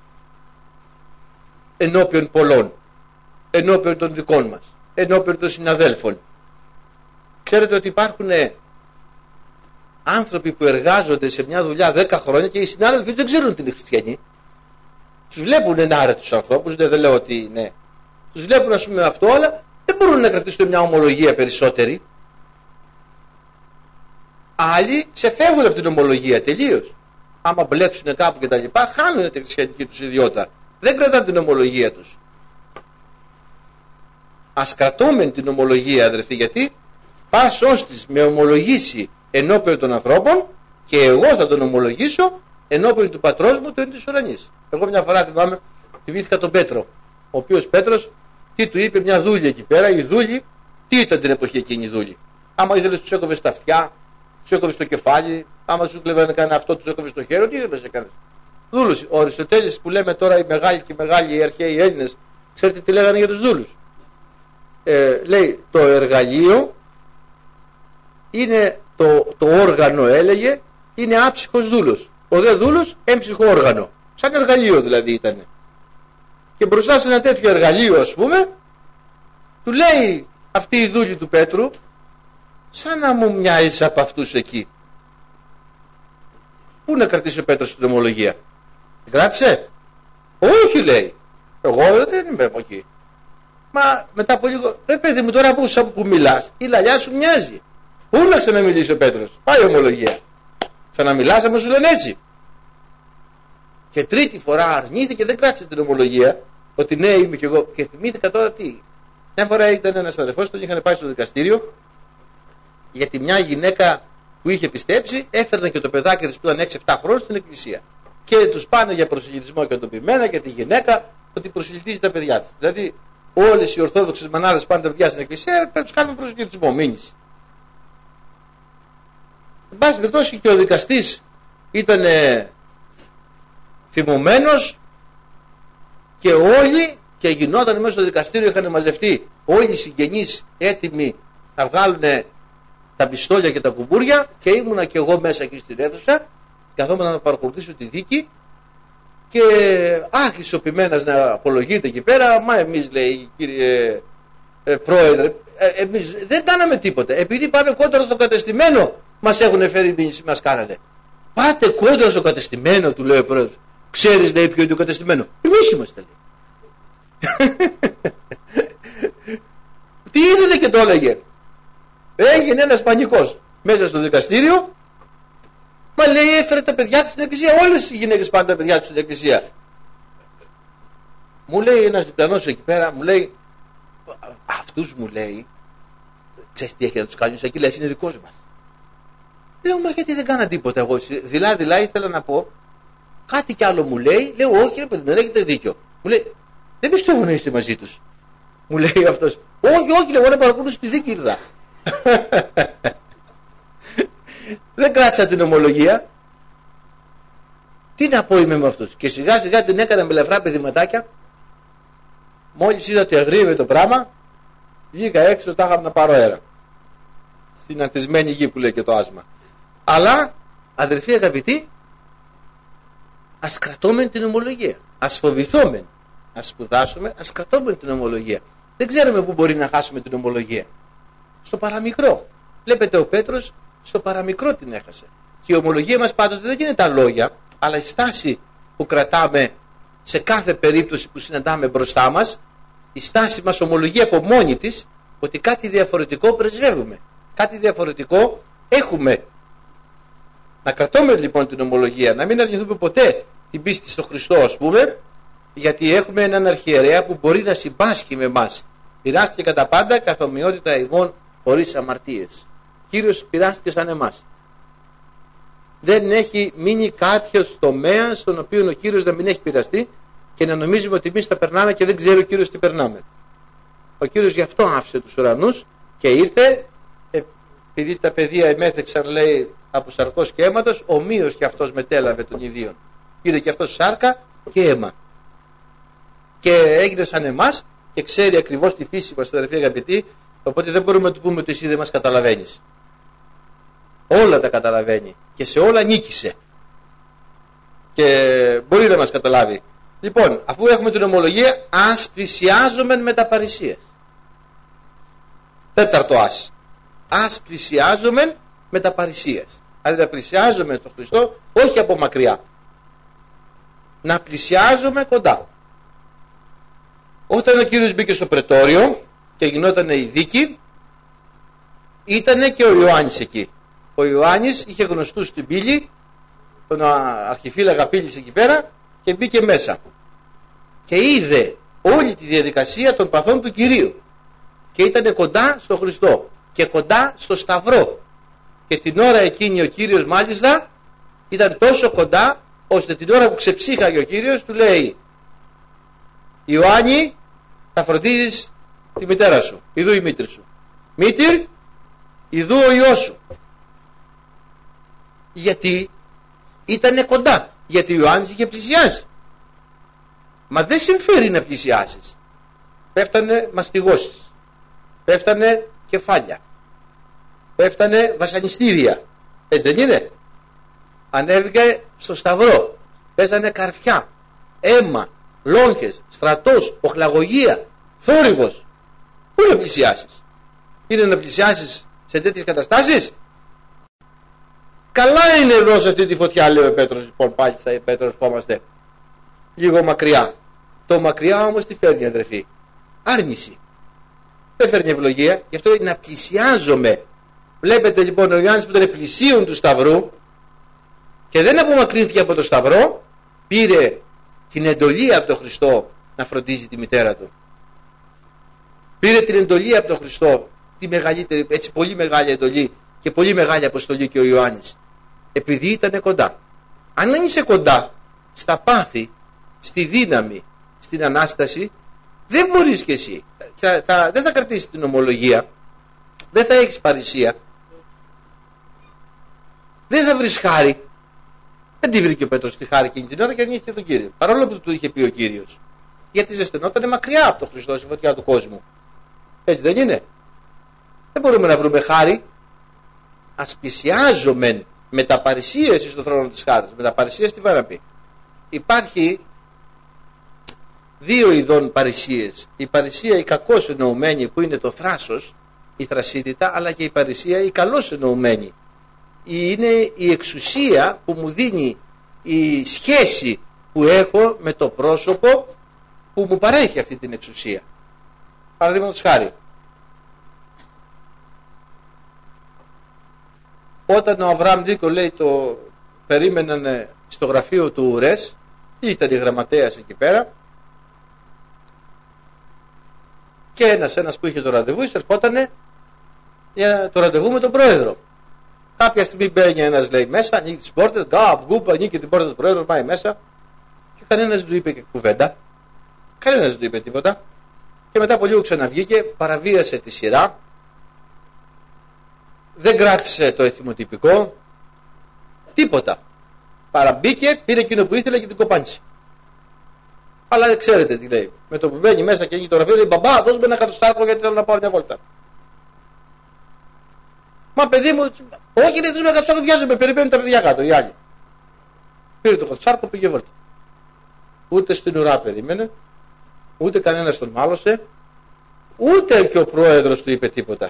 ενώπιον πολλών, ενώπιον των δικών μας, ενώπιον των συναδέλφων. Ξέρετε ότι υπάρχουν άνθρωποι που εργάζονται σε μια δουλειά δέκα χρόνια και οι συνάδελφοι δεν ξέρουν ότι είναι χριστιανοί. Τους βλέπουν ενάρετους ανθρώπους, δεν, δεν λέω ότι ναι. Τους βλέπουν ας πούμε αυτό, αλλά δεν μπορούν να κρατήσουν μια ομολογία περισσότερη. Άλλοι ξεφεύγουν από την ομολογία τελείως. Άμα μπλέξουν κάπου και τα λοιπά, χάνουν τη χριστιανική τους ιδιότητα. Δεν κρατάνε την ομολογία τους. Ας κρατούμε την ομολογία, αδερφοί, γιατί πας ώστις με ομολογήσει ενώπιον των ανθρώπων και εγώ θα τον ομολογήσω ενώπιον του πατρός μου, του εν της ουρανής. Εγώ μια φορά θυμάμαι, θυμήθηκα τον Πέτρο, ο οποίος Πέτρος τι του είπε μια δούλη εκεί πέρα. Η δούλη, τι ήταν την εποχή εκείνη η δούλη? Άμα ήθελες τους έκοβες τα αυτιά, τους έκοβες το κεφάλι, άμα σου κλέβανε κανένα αυτό, τους έκοβες το χέρι, τι ήθελες να κάνεις? Δούλους. Ο Αριστοτέλης που λέμε τώρα οι μεγάλοι και οι μεγάλοι οι αρχαίοι Έλληνες, ξέρετε τι λέγανε για τους δούλους? Ε, λέει το εργαλείο είναι το, το όργανο, έλεγε, είναι άψυχος δούλος. Ο δε δούλος έμψυχο όργανο. Σαν εργαλείο δηλαδή ήταν. Και μπροστά σε ένα τέτοιο εργαλείο, ας πούμε, του λέει αυτή η δούλη του Πέτρου, σαν να μου μοιάζεις από αυτούς εκεί. Πού να κρατήσει ο Πέτρος την ομολογία? Την κράτησε? Όχι, λέει. Εγώ δεν είμαι από εκεί. Μα μετά από λίγο, ρε παιδί μου, τώρα που, που μιλάς, η λαλιά σου μοιάζει. Πού να ξαναμιλήσει ο Πέτρος? Πάει η ομολογία. Ξαναμιλάς, άμα σου λένε έτσι. Και τρίτη φορά αρνήθηκε, δεν κράτησε την ομολογία, ότι ναι, είμαι κι εγώ. Και θυμήθηκα τώρα τι. Μια φορά ήταν ένας αδερφός, τον είχαν πάει στο δικαστήριο, γιατί μια γυναίκα που είχε πιστέψει έφερνε και το παιδάκι της που ήταν έξι εφτά χρόνων στην εκκλησία. Και τους πάνε για προσελητισμό και το πειμένα και τη γυναίκα ότι προσελητίζει τα παιδιά της. Δηλαδή όλες οι ορθόδοξες μανάδες πάνε τα παιδιά στην εκκλησία και τους κάνουν προσελητισμό, μήνυση. Εν πάση περιπτώσει και ο δικαστής ήταν θυμωμένος και όλοι, και γινόταν μέσα στο δικαστήριο, είχαν μαζευτεί όλοι οι συγγενείς έτοιμοι να βγάλουν τα πιστόλια και τα κουμπούρια, και ήμουνα και εγώ μέσα εκεί στην αίθουσα, καθόμουν να παρακολουθήσω τη δίκη και άρχισε ο ποιμένας να απολογείται εκεί πέρα. Μα εμείς, λέει, κύριε ε, πρόεδρε, ε, εμείς δεν κάναμε τίποτα, επειδή πάμε κόντρα στο κατεστημένο μας έχουν φέρει μήνυση, μας κάνανε. Πάτε κόντρα στο κατεστημένο, του λέει ο πρόεδρος. Ξέρεις, λέει, ποιο είναι το κατεστημένο? Εμείς είμαστε, λέει. Τι ήθελε και το έλεγε. Έγινε ένας πανικός μέσα στο δικαστήριο Μα λέει έφερε τα παιδιά του στην εκκλησία. Όλες οι γυναίκες πάνε τα παιδιά του στην εκκλησία. Μου λέει ένας διπλανός εκεί πέρα, μου λέει, αυτούς μου λέει, ξέρεις τι έχει να τους κάνεις εκεί, λέει, είναι δικός μας. Λέω, μα γιατί δεν κάνα τίποτα εγώ. Δειλά, δειλά ήθελα να πω, κάτι κι άλλο μου λέει, λέω, όχι, ρε παιδί, δεν έχετε δίκιο. Μου λέει, δεν πιστεύω να είστε μαζί τους. Μου λέει αυτός, όχι, όχι, λέω, να παρακολουθήσω στη δίκη ήρθα. Δεν κράτησα την ομολογία. Τι να πω είμαι με αυτούς. Και σιγά σιγά την έκανα με λεφρά παιδηματάκια. Μόλις είδα ότι αγρίευε το πράγμα, βγήκα έξω, τα είχαμε να πάρω αέρα. Στην ανθισμένη γη που λέει και το άσμα. Αλλά, αδερφοί αγαπητοί, ας κρατώμεν την ομολογία. Ας φοβηθόμεν. Ας σπουδάσουμε, ας κρατώμεν την ομολογία. Δεν ξέρουμε πού μπορεί να χάσουμε την ομολογία. Στο παραμικρό. Βλέπετε ο Πέτρος στο παραμικρό την έχασε. Και η ομολογία μας πάντοτε δεν είναι τα λόγια, αλλά η στάση που κρατάμε σε κάθε περίπτωση που συναντάμε μπροστά μας, η στάση μας ομολογεί από μόνη της ότι κάτι διαφορετικό πρεσβεύουμε. Κάτι διαφορετικό έχουμε. Να κρατούμε λοιπόν την ομολογία, να μην αρνηθούμε ποτέ την πίστη στο Χριστό, ας πούμε, γιατί έχουμε έναν αρχιερέα που μπορεί να συμπάσχει με εμάς. Πειράστηκε κατά πάντα καθ' ομοιότητα ημών χωρίς αμαρτίες. Κύριος πειράστηκε σαν εμάς. Δεν έχει μείνει κάποιος τομέας στον οποίο ο Κύριος να μην έχει πειραστεί και να νομίζουμε ότι εμείς τα περνάμε και δεν ξέρει ο Κύριος τι περνάμε. Ο Κύριος γι' αυτό άφησε τους ουρανούς και ήρθε, επειδή τα παιδεία εμέθεξαν, λέει, από σαρκός και αίματος, ομοίως και αυτός μετέλαβε των ιδίων. Πήρε και αυτός σάρκα και αίμα. Και έγινε σαν εμάς και ξέρει ακριβώς τη φύση μας, αδερφοί αγαπητοί, οπότε δεν μπορούμε να του πούμε ότι εσύ δεν μας καταλαβαίνεις. Όλα τα καταλαβαίνει και σε όλα νίκησε. Και μπορεί να μας καταλάβει. Λοιπόν, αφού έχουμε την ομολογία, ας πλησιάζομεν με τα παρησίες. Τέταρτο ας. Ας πλησιάζομεν με τα παρησίες. Δηλαδή να πλησιάζομεν στον Χριστό, όχι από μακριά. Να πλησιάζουμε κοντά. Όταν ο Κύριος μπήκε στο πρετόριο και γινόταν η δίκη, ήτανε και ο Ιωάννης εκεί. Ο Ιωάννης είχε γνωστούς στην πύλη, τον αρχιφύλακα πύλης εκεί πέρα, και μπήκε μέσα. Και είδε όλη τη διαδικασία των παθών του Κυρίου. Και ήταν κοντά στο Χριστό και κοντά στο Σταυρό. Και την ώρα εκείνη ο Κύριος μάλιστα ήταν τόσο κοντά, ώστε την ώρα που ξεψύχαγε ο Κύριος του λέει, Ιωάννη, θα φροντίζεις τη μητέρα σου. Ιδού η μήτρη σου. Μήτυρ, ιδού ο Υιός σου. Γιατί ήτανε κοντά. Γιατί ο Ιωάννης είχε πλησιάσει. Μα δεν συμφέρει να πλησιάσεις. Πέφτανε μαστιγώσεις. Πέφτανε κεφάλια. Πέφτανε βασανιστήρια. Έτσι δεν είναι? Ανέβηκε στο Σταυρό. Πέσανε καρφιά, αίμα, λόγχες, στρατός, οχλαγωγία, θόρυβος. Πού να πλησιάσεις? Είναι να πλησιάσεις σε τέτοιες καταστάσεις? Καλά είναι εδώ σε αυτή τη φωτιά, λέει ο Πέτρος. Λοιπόν, πάλι στα Πέτρος ερχόμαστε λίγο μακριά. Το μακριά όμως τι φέρνει, αδερφοί? Άρνηση. Δεν φέρνει ευλογία. Γι' αυτό είναι να πλησιάζομαι. Βλέπετε λοιπόν ο Ιωάννης που ήταν πλησίον του Σταυρού και δεν απομακρύνθηκε από το Σταυρό, πήρε την εντολή από τον Χριστό να φροντίζει τη μητέρα του. Πήρε την εντολή από τον Χριστό, τη μεγαλύτερη, έτσι πολύ μεγάλη εντολή και πολύ μεγάλη αποστολή και ο Ιωάννης. Επειδή ήταν κοντά. Αν δεν είσαι κοντά στα πάθη, στη δύναμη, στην Ανάσταση, δεν μπορείς και εσύ. Θα, θα, δεν θα κρατήσεις την ομολογία, δεν θα έχεις παρησία, δεν θα βρεις χάρη. Δεν τη βρήκε ο Πέτρος τη χάρη εκείνη την ώρα και αρνήθηκε τον Κύριο. Παρόλο που του είχε πει ο Κύριος. Γιατί ζεσθενόταν μακριά από τον Χριστό, στη φωτιά του κόσμου. Έτσι δεν είναι? Δεν μπορούμε να βρούμε χάρη. Ας πλησιάζομεν με τα παρησίες στον θρόνο της χάρης. Με τα παρησίες τι πάει να πει? Υπάρχει δύο ειδών παρησίες. Η παρησία η κακώς εννοουμένη που είναι το θράσος, η θρασίτητα, αλλά και η παρησία η καλώς εννοουμένη. Είναι η εξουσία που μου δίνει η σχέση που έχω με το πρόσωπο που μου παρέχει αυτή την εξουσία. Παραδείγματος χάρη, όταν ο Αβραάμ Νίκο λέει το, περίμεναν στο γραφείο του Ρες, ήταν η γραμματέας εκεί πέρα, και ένας, ένας που είχε το ραντεβού εισερχότανε για το ραντεβού με τον πρόεδρο. Κάποια στιγμή μπαίνει ένας, λέει, μέσα, ανοίγει τις πόρτες, γκάπ, γκουπ, ανοίγει την πόρτα του πρόεδρου, πάει μέσα και κανένας δεν του είπε και κουβέντα. Κανένας δεν του είπε τίποτα. Και μετά από λίγο ξαναβγήκε, παραβίασε τη σειρά, δεν κράτησε το εθιμοτυπικό, τίποτα. Παραμπήκε, πήρε εκείνο που ήθελε και την κοπάνησε. Αλλά δεν ξέρετε τι λέει. Με το που μπαίνει μέσα και ανοίγει το γραφείο, λέει, μπαμπά, δώσ' με ένα κατοστάρκο γιατί θέλω να πάω μια βόλτα. Μα παιδί μου, όχι, δεν με κατοστάρκο, βιάζομαι, περιμένουν τα παιδιά κάτω, οι άλλοι. Πήρε το κατοστάρκο, πήγε βόλτα. Ούτε στην ουρά περίμενε, ούτε κανένας τον μάλωσε, ούτε και ο πρόεδρος του είπε τίποτα.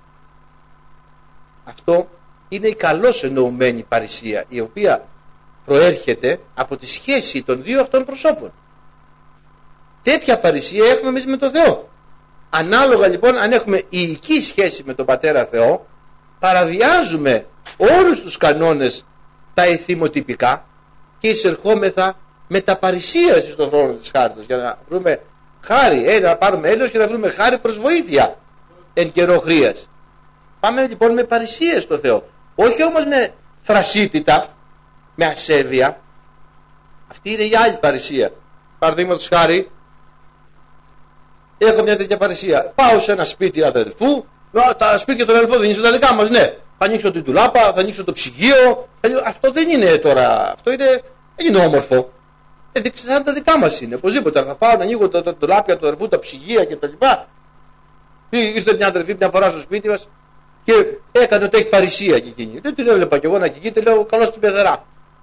Αυτό είναι η καλώς εννοουμένη παρησία, η οποία προέρχεται από τη σχέση των δύο αυτών προσώπων. Τέτοια παρησία έχουμε εμείς με τον Θεό. Ανάλογα λοιπόν, αν έχουμε ιική σχέση με τον Πατέρα Θεό, παραβιάζουμε όλους τους κανόνες τα εθιμοτυπικά και εισερχόμεθα με τα παρησία στον χρόνο της χάριτος, για να βρούμε χάρη, ε, να πάρουμε έλεος και να βρούμε χάρη προς βοήθεια εν καιρό χρείας. Πάμε λοιπόν με παρησίες στο Θεό, όχι όμως με θρασίτητα, με ασέβεια. Αυτή είναι η άλλη παρησία. Παραδείγματος χάρη, έχω μια τέτοια παρησία. Πάω σε ένα σπίτι αδελφού, τα σπίτια των αδελφών δεν είναι τα δικά μας, ναι. Θα ανοίξω την τουλάπα, θα ανοίξω το ψυγείο. Αυτό δεν είναι τώρα, αυτό είναι, δεν είναι όμορφο. Ε, σαν τα δικά μας είναι, οπωσδήποτε. Θα πάω να ανοίγω τα τουλάπια του αδελφού, τα ψυγεία κτλ. Ήρθε μια αδελφή μια φορά στο σπίτι μας και έκανε ότι έχει παρησία και εκείνη. Δεν την έβλεπα κι εγώ να κυγείται, λέω καλώς την πεθερά.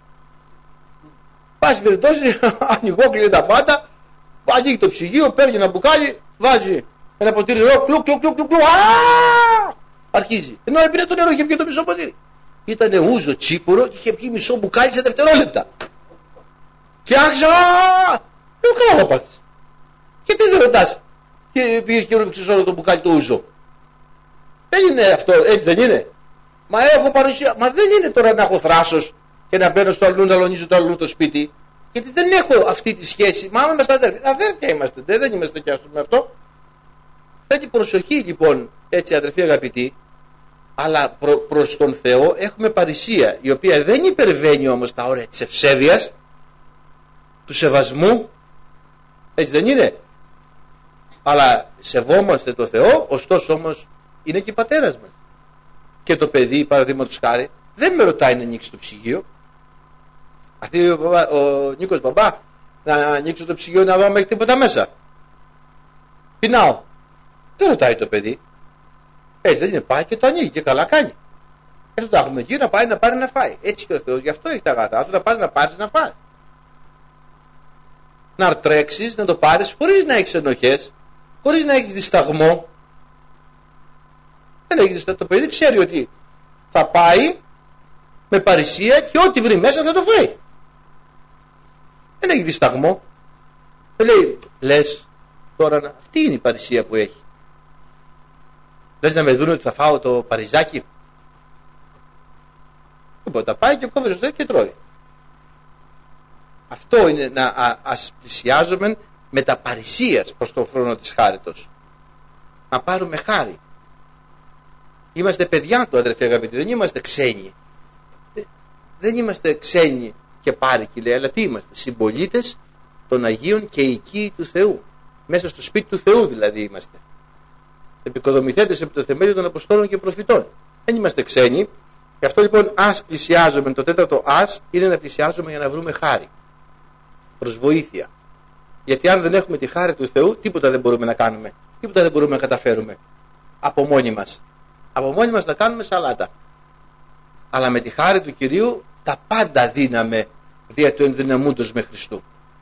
Πάση περιπτώσει, ανοιγόκλεινε τα πάντα, ανοίγει το ψυγείο, παίρνει ένα μπουκάλι, βάζει ένα ποτήρι νερό, κλουκ, κλουκ, κλουκ, κλουκ, αρχίζει. Ενώ έπινε το νερό, είχε βγει το μισό ποτήρι. Ήτανε ούζο τσίπουρο και είχε βγει μισό μπουκάλι σε δευτερόλεπτα. Και άρχισα, λέω καλά θα πάθεις. Και τι δεν ρωτάς. Και πήγες και ρούφηξες όλο το μπουκάλι το ούζο. Δεν είναι αυτό, έτσι δεν είναι. Μα έχω παρουσία, μα δεν είναι τώρα να έχω θράσος και να μπαίνω στο αλλού, να λονίζω το αλλού το σπίτι. Γιατί δεν έχω αυτή τη σχέση. Μα άμα είμαστε αδέρφια, αδέρφια είμαστε, δεν, δεν είμαστε κι άστος με αυτό. Τέτοια προσοχή λοιπόν, έτσι αδερφοί αγαπητοί, αλλά προ, προς τον Θεό έχουμε παρησία, η οποία δεν υπερβαίνει όμως τα όρια της ευσέβειας, του σεβασμού, έτσι δεν είναι. Αλλά σεβόμαστε το Θεό, ωστόσο όμως είναι και πατέρας μας. Και το παιδί, παραδείγματος χάρη, δεν με ρωτάει να ανοίξει το ψυγείο. Αυτή ο, ο Νίκος μπαμπά, να ανοίξω το ψυγείο να δω αν έχει τίποτα μέσα. Πεινάω. Δεν ρωτάει το παιδί. Έτσι δεν είναι, πάει και το ανοίγει και καλά κάνει. Έτσι το έχουμε εκεί να πάει να πάρει να φάει. Έτσι και ο Θεός γι' αυτό έχει τα αγαθά του, να πάρει να πάρει να φάει. Να τρέξεις, να το πάρεις χωρίς να έχεις ενοχές, χωρίς να έχεις δισταγμό. Δεν έχεις δισταγμό. Το παιδί ξέρει ότι θα πάει με παρησία και ό,τι βρει μέσα θα το φάει. Δεν έχει δισταγμό. Δεν λέει, λες τώρα, αυτή είναι η παρησία που έχει. Λες να με δουν ότι θα φάω το παριζάκι. Οπότε τα πάει και κόβει στο και τρώει. Αυτό είναι να α, ας πλησιάζουμε με τα παρησίας προς τον χρόνο της χάριτος. Να πάρουμε χάρη. Είμαστε παιδιά του, αδερφοί αγαπητοί, δεν είμαστε ξένοι. Δεν είμαστε ξένοι και πάρικοι, λέει, αλλά τι είμαστε, συμπολίτες των Αγίων και οικοί του Θεού. Μέσα στο σπίτι του Θεού δηλαδή είμαστε. Επικοδομηθέντες επί το θεμέλιο των Αποστόλων και Προφητών. Δεν είμαστε ξένοι. Γι' αυτό λοιπόν ας πλησιάζουμε, το τέταρτο ας είναι να πλησιάζουμε για να βρούμε χάρη. Προς βοήθεια. Γιατί αν δεν έχουμε τη χάρη του Θεού, τίποτα δεν μπορούμε να κάνουμε. Τίποτα δεν μπορούμε να καταφέρουμε. Από μόνοι μας. Από μόνοι μας να κάνουμε σαλάτα. Αλλά με τη χάρη του Κυρίου τα πάντα δύναμε δια του ενδυναμούντος με Χριστού.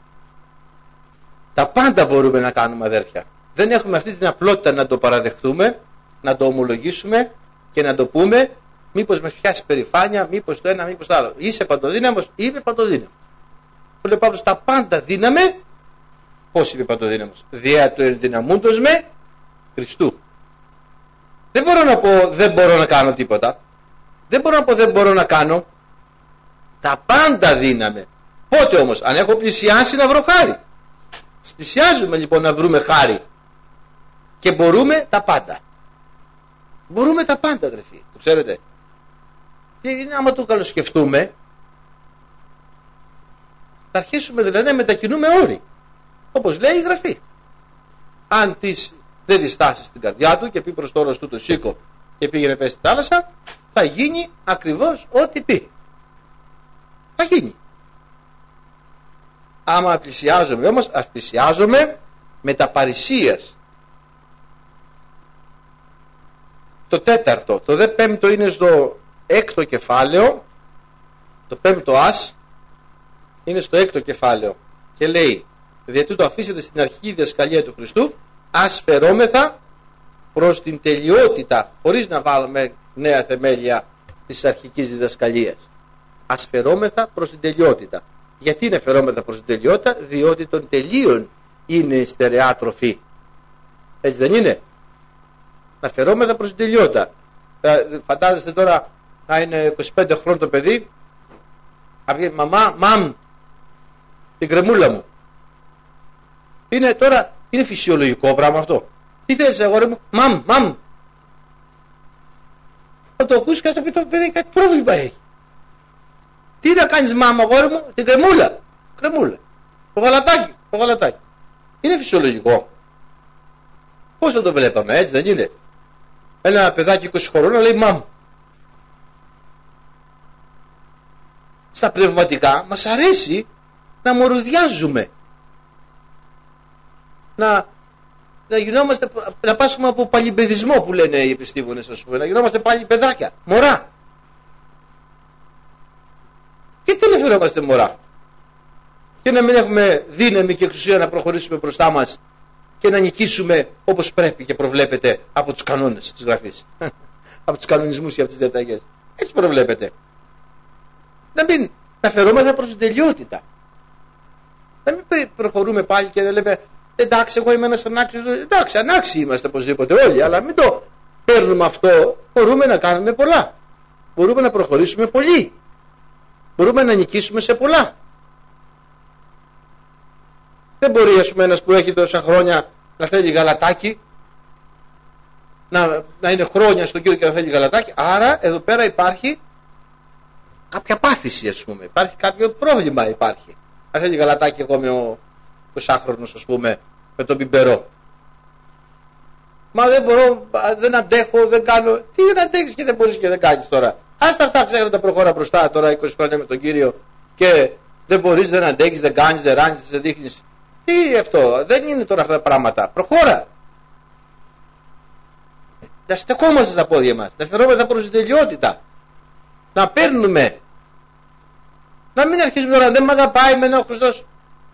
Τα πάντα μπορούμε να κάνουμε, αδέρφια. Δεν έχουμε αυτή την απλότητα να το παραδεχτούμε, να το ομολογήσουμε και να το πούμε, μήπως με πιάσει περηφάνεια, μήπως το ένα, μήπως το άλλο. Είσαι παντοδύναμος, είμαι παντοδύναμος. Που λέει Παύλος, τα πάντα δύναμε. Πώς είπε παντοδύναμος? Δια του ενδυναμούντος με Χριστού. Δεν μπορώ να πω δεν μπορώ να κάνω τίποτα. Δεν μπορώ να πω δεν μπορώ να κάνω. Τα πάντα δίναμε. Πότε όμως? Αν έχω πλησιάσει να βρω χάρη. Πλησιάζουμε λοιπόν να βρούμε χάρη. Και μπορούμε τα πάντα. Μπορούμε τα πάντα, αδερφοί. Το ξέρετε. Και είναι, άμα το καλοσκεφτούμε, θα αρχίσουμε δηλαδή να μετακινούμε όροι. Όπως λέει η Γραφή. Αν της δεν διστάσει στην καρδιά του και πει προς το όρος του το σήκω και πήγαινε πέσει στη θάλασσα, θα γίνει ακριβώς ό,τι πει. Θα γίνει. Άμα πλησιάζουμε όμως, ας πλησιάζουμε με τα παρησίας. Το τέταρτο, το δε πέμπτο είναι στο έκτο κεφάλαιο, το πέμπτο ας είναι στο έκτο κεφάλαιο και λέει, διότι το αφήσετε στην αρχική διδασκαλία του Χριστού, ας φερόμεθα προς την τελειότητα, χωρίς να βάλουμε νέα θεμέλια της αρχικής διδασκαλίας. Ας φερόμεθα προς την τελειότητα. Γιατί να φερόμεθα προς την τελειότητα? Διότι των τελείων είναι η στερεά τροφή. Έτσι δεν είναι? Να φερόμεθα προς την τελειότητα. Φαντάζεστε τώρα να είναι είκοσι πέντε χρόνων το παιδί, να πει μαμά, μαμ, την κρεμούλα μου. Είναι τώρα, είναι φυσιολογικό πράγμα αυτό. Τι θες αγόρι μου? Μαμ, μαμ. Θα το ακούσει και θα το πει το παιδί, κάτι πρόβλημα έχει. Τι να κάνεις μαμ αγόρι μου? Την κρεμούλα. Κρεμούλα. Το γαλατάκι, το γαλατάκι. Είναι φυσιολογικό. Πώς θα το βλέπαμε, έτσι δεν είναι? Ένα παιδάκι είκοσι χρονών λέει μαμ. Στα πνευματικά μας αρέσει να μορουδιάζουμε. Να, να γινόμαστε, να πάσουμε από παλιπαιδισμό που λένε οι επιστήμονες, ας πούμε, να γινόμαστε πάλι παιδάκια, μωρά. Γιατί δεν φερόμαστε μωρά? Και να μην έχουμε δύναμη και εξουσία να προχωρήσουμε μπροστά μας και να νικήσουμε όπως πρέπει και προβλέπεται από τους κανόνες της Γραφής. Από τους κανονισμούς και από τις διαταγές. Έτσι προβλέπεται. Να μην να φερόμαστε προς την τελειότητα. Να μην προχωρούμε πάλι και να λέμε εντάξει, εγώ είμαι ένας ανάξιος. Εντάξει, ανάξιοι είμαστε οπωσδήποτε όλοι, αλλά μην το παίρνουμε αυτό. Μπορούμε να κάνουμε πολλά. Μπορούμε να προχωρήσουμε πολύ. Μπορούμε να νικήσουμε σε πολλά. Δεν μπορεί, ας πούμε, ένας που έχει τόσα χρόνια να θέλει γαλατάκι, να, να είναι χρόνια στον Κύριο και να θέλει γαλατάκι. Άρα εδώ πέρα υπάρχει κάποια πάθηση, ας πούμε. Υπάρχει κάποιο πρόβλημα, υπάρχει. Να θέλει γαλατάκι ακόμη ο εικοσάχρονος, ας πούμε, με τον πιμπερό. Μα δεν μπορώ, δεν αντέχω, δεν κάνω. Τι δεν αντέχεις και δεν μπορείς και δεν κάνεις τώρα? Ας τα αυτά ξέχνα τα προχώρα μπροστά τώρα είκοσι χρόνια με τον Κύριο και δεν μπορείς, δεν αντέχεις, δεν κάνεις, δεν ράνεις, δεν δείχνεις. Τι αυτό? Δεν είναι τώρα αυτά τα πράγματα. Προχώρα. Να στεκόμαστε στα πόδια μας. Να φερόμεθα προς την τελειότητα. Να παίρνουμε. Να μην αρχίσουμε τώρα, δεν με αγαπάει εμένα ο Χριστός.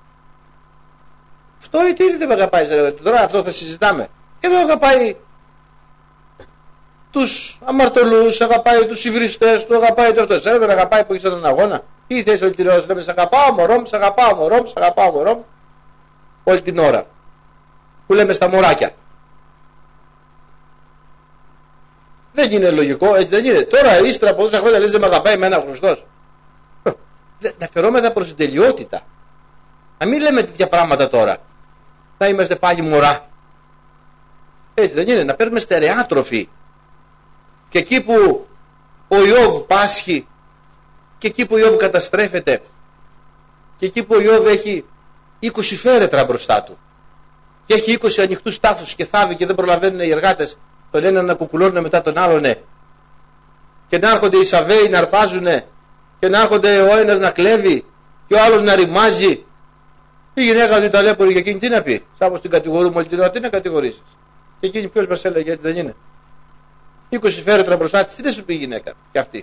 Αυτό ή τι δεν με αγαπάει? Τώρα αυτό θα συζητάμε. Εδώ αγαπάει τους αμαρτωλούς, αγαπάει τους υβριστές, του αγαπάει το αυτό. Δεν αγαπάει που είσαι στον αγώνα. Τι θες όλη την ώρα? Λέμε σ' αγαπάω μωρό μου, σ' αγαπάω μωρό μου, σ' αγαπάω μωρό μου. Όλη την ώρα. Που λέμε στα μωράκια. Δεν είναι λογικό, έτσι δεν είναι? Τώρα ύστερα από τόσα χρόνια λες δεν με αγαπάει εμένα ο Χριστός. Να φερόμεθα προς την τελειότητα. Να μην λέμε τέτοια πράγματα τώρα. Να είμαστε πάλι μωρά. Έτσι δεν είναι? Να παίρνουμε στερεά τροφή. Και εκεί που ο Ιώβ πάσχει, και εκεί που ο Ιώβ καταστρέφεται, και εκεί που ο Ιώβ έχει είκοσι φέρετρα μπροστά του και έχει είκοσι ανοιχτούς τάφους και θάβει και δεν προλαβαίνουν οι εργάτες τον έναν να κουκουλώνουν μετά τον άλλον, και να έρχονται οι Σαβαίοι να αρπάζουν και να έρχονται ο ένας να κλέβει και ο άλλος να ρημάζει. Η γυναίκα του ταλέπορη για εκείνη τι να πει? Σάπως την κατηγορούμε όλη την ώρα, τι να κατηγορήσεις? Και εκείνη ποιος μας έλεγε, έτσι δεν είναι? είκοσι φέρετρα μπροστά της, τι δεν σου πει η γυναίκα και αυτή?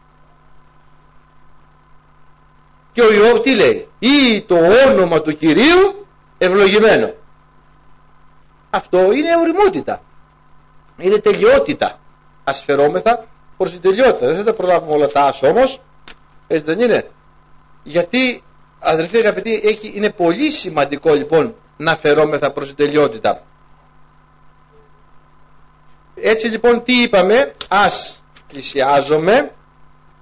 Και ο Ιώβ τι λέει? Ή το όνομα του Κυρίου ευλογημένο. Αυτό είναι οριμότητα. Είναι τελειότητα. Ας φερόμεθα προς την τελειότητα. Δεν θα τα προλάβουμε όλα τα άσο όμως. Έτσι δεν είναι? Γιατί, αδελφοί αγαπητοί, έχει, είναι πολύ σημαντικό λοιπόν να φερόμεθα προς την τελειότητα. Έτσι λοιπόν τι είπαμε? Ας πλησιάζομαι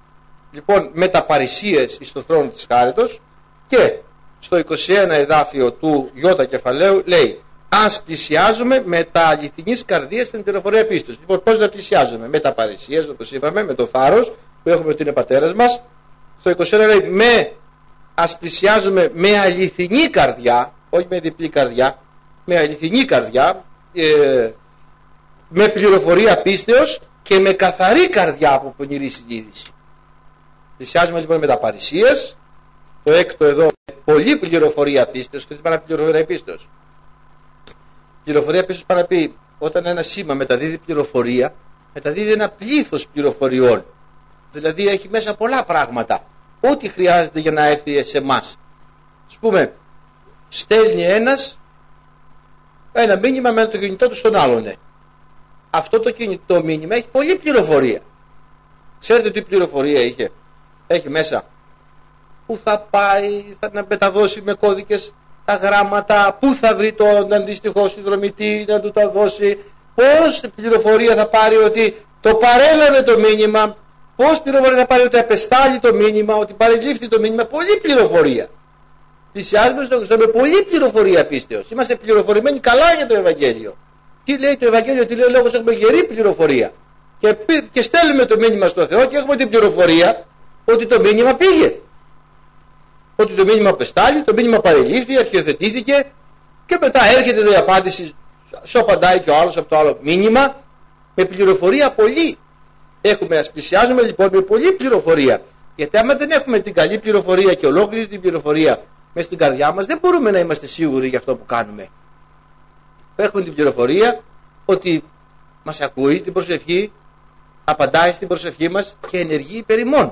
λοιπόν με τα παρησίες εις το θρόνο της χάριτος, και στο είκοσι ένα εδάφιο του Ι κεφαλαίου λέει ας πλησιάζουμε με τα αληθινής καρδίας στην πληροφορία πίστος. Λοιπόν, πώς να πλησιάζουμε? Με τα παρησίες, όπως είπαμε, με το θάρρος που έχουμε ότι είναι πατέρας μας. Στο είκοσι ένα λέει με, ας πλησιάζουμε με αληθινή καρδιά, όχι με διπλή καρδιά, με αληθινή καρδιά, ε, με πληροφορία πίστεως και με καθαρή καρδιά από πονηρή συνείδηση. Πλησιάζουμε λοιπόν με τα παρησίες. Το έκτο εδώ με πολλή πληροφορία πίστεως. Και τι πάει να πληροφορία πίστεως? Πληροφορία πίστεως πάει να πει όταν ένα σήμα μεταδίδει πληροφορία, μεταδίδει ένα πλήθος πληροφοριών. Δηλαδή έχει μέσα πολλά πράγματα. Ό,τι χρειάζεται για να έρθει σε εμάς. Ας πούμε, στέλνει ένας ένα μήνυμα με το κινητό του στον άλλον. Ναι. Αυτό το κινητό μήνυμα έχει πολλή πληροφορία. Ξέρετε τι πληροφορία είχε? Έχει μέσα πού θα πάει, θα να μεταδώσει με κώδικες τα γράμματα, πού θα βρει τον αντίστοιχο συνδρομητή να του τα δώσει, πώς πληροφορία θα πάρει ότι το παρέλαβε το μήνυμα, πώς πληροφορία θα πάρει ότι απεστάλλει το μήνυμα, ότι παρελήφθη το μήνυμα. Πολλή πληροφορία. Πλησιάζουμε στο Χριστό με πολλή πληροφορία πίστεως. Είμαστε πληροφορημένοι καλά για το Ευαγγέλιο. Τι λέει το Ευαγγέλιο, τι λέει ο λόγος? Έχουμε γερή πληροφορία. Και, και στέλνουμε το μήνυμα στο Θεό και έχουμε την πληροφορία ότι το μήνυμα πήγε. Ότι το μήνυμα απεστάλλει, το μήνυμα παρελήφθη, αρχιοθετήθηκε και μετά έρχεται η απάντηση, σου απαντάει και ο άλλος από το άλλο μήνυμα με πληροφορία πολύ. Έχουμε, ας πλησιάζουμε λοιπόν με πολλή πληροφορία. Γιατί άμα δεν έχουμε την καλή πληροφορία και ολόκληρη την πληροφορία μέσα στην καρδιά μας, δεν μπορούμε να είμαστε σίγουροι για αυτό που κάνουμε. Έχουμε την πληροφορία ότι μας ακούει την προσευχή, απαντάει στην προσευχή μας και ενεργεί υπέρ ημών.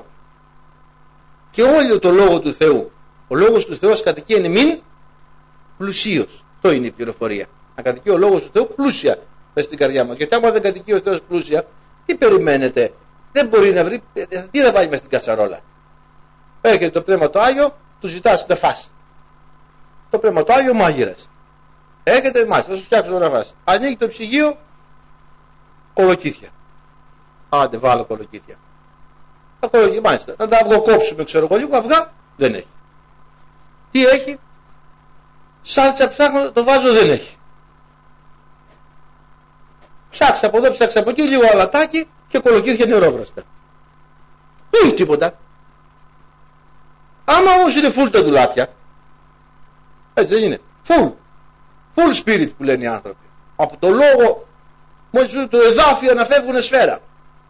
Και όλο το λόγο του Θεού. Ο λόγος του Θεού κατοικεί εν ημίν πλουσίως. Αυτό είναι η πληροφορία. Να κατοικεί ο λόγος του Θεού πλούσια μέσα στην καρδιά μας. Γιατί άμα δεν κατοικεί ο Θεός πλούσια, τι περιμένετε? Δεν μπορεί να βρει, τι θα βάλει μέσα στην κατσαρόλα? Έρχεται το Πνεύμα το Άγιο, του ζητάς να φας. Το Πνεύμα το Άγιο μάγειρας. Έρχεται μάλιστα, θα σου φτιάξω να φας. Ανοίγει το ψυγείο, κολοκύθια. Άντε βάλω κολοκύθια. Τα κολοκύθια, μάλιστα. Να τα αυγοκόψουμε, ξέρω εγώ λίγο, αυγά δεν έχει. Τι έχει? Σάλτσα ψάχνω, το βάζω, δεν έχει. Ψάξε από εδώ, ψάξε από εκεί, λίγο αλατάκι και κολοκύθια νερόβραστα. Δεν έχει τίποτα. Άμα όμως είναι φουλ τα ντουλάπια, έτσι δεν είναι? Φουλ. Full spirit που λένε οι άνθρωποι. Από το λόγο, μόλις το εδάφιο να φεύγουν σφαίρα.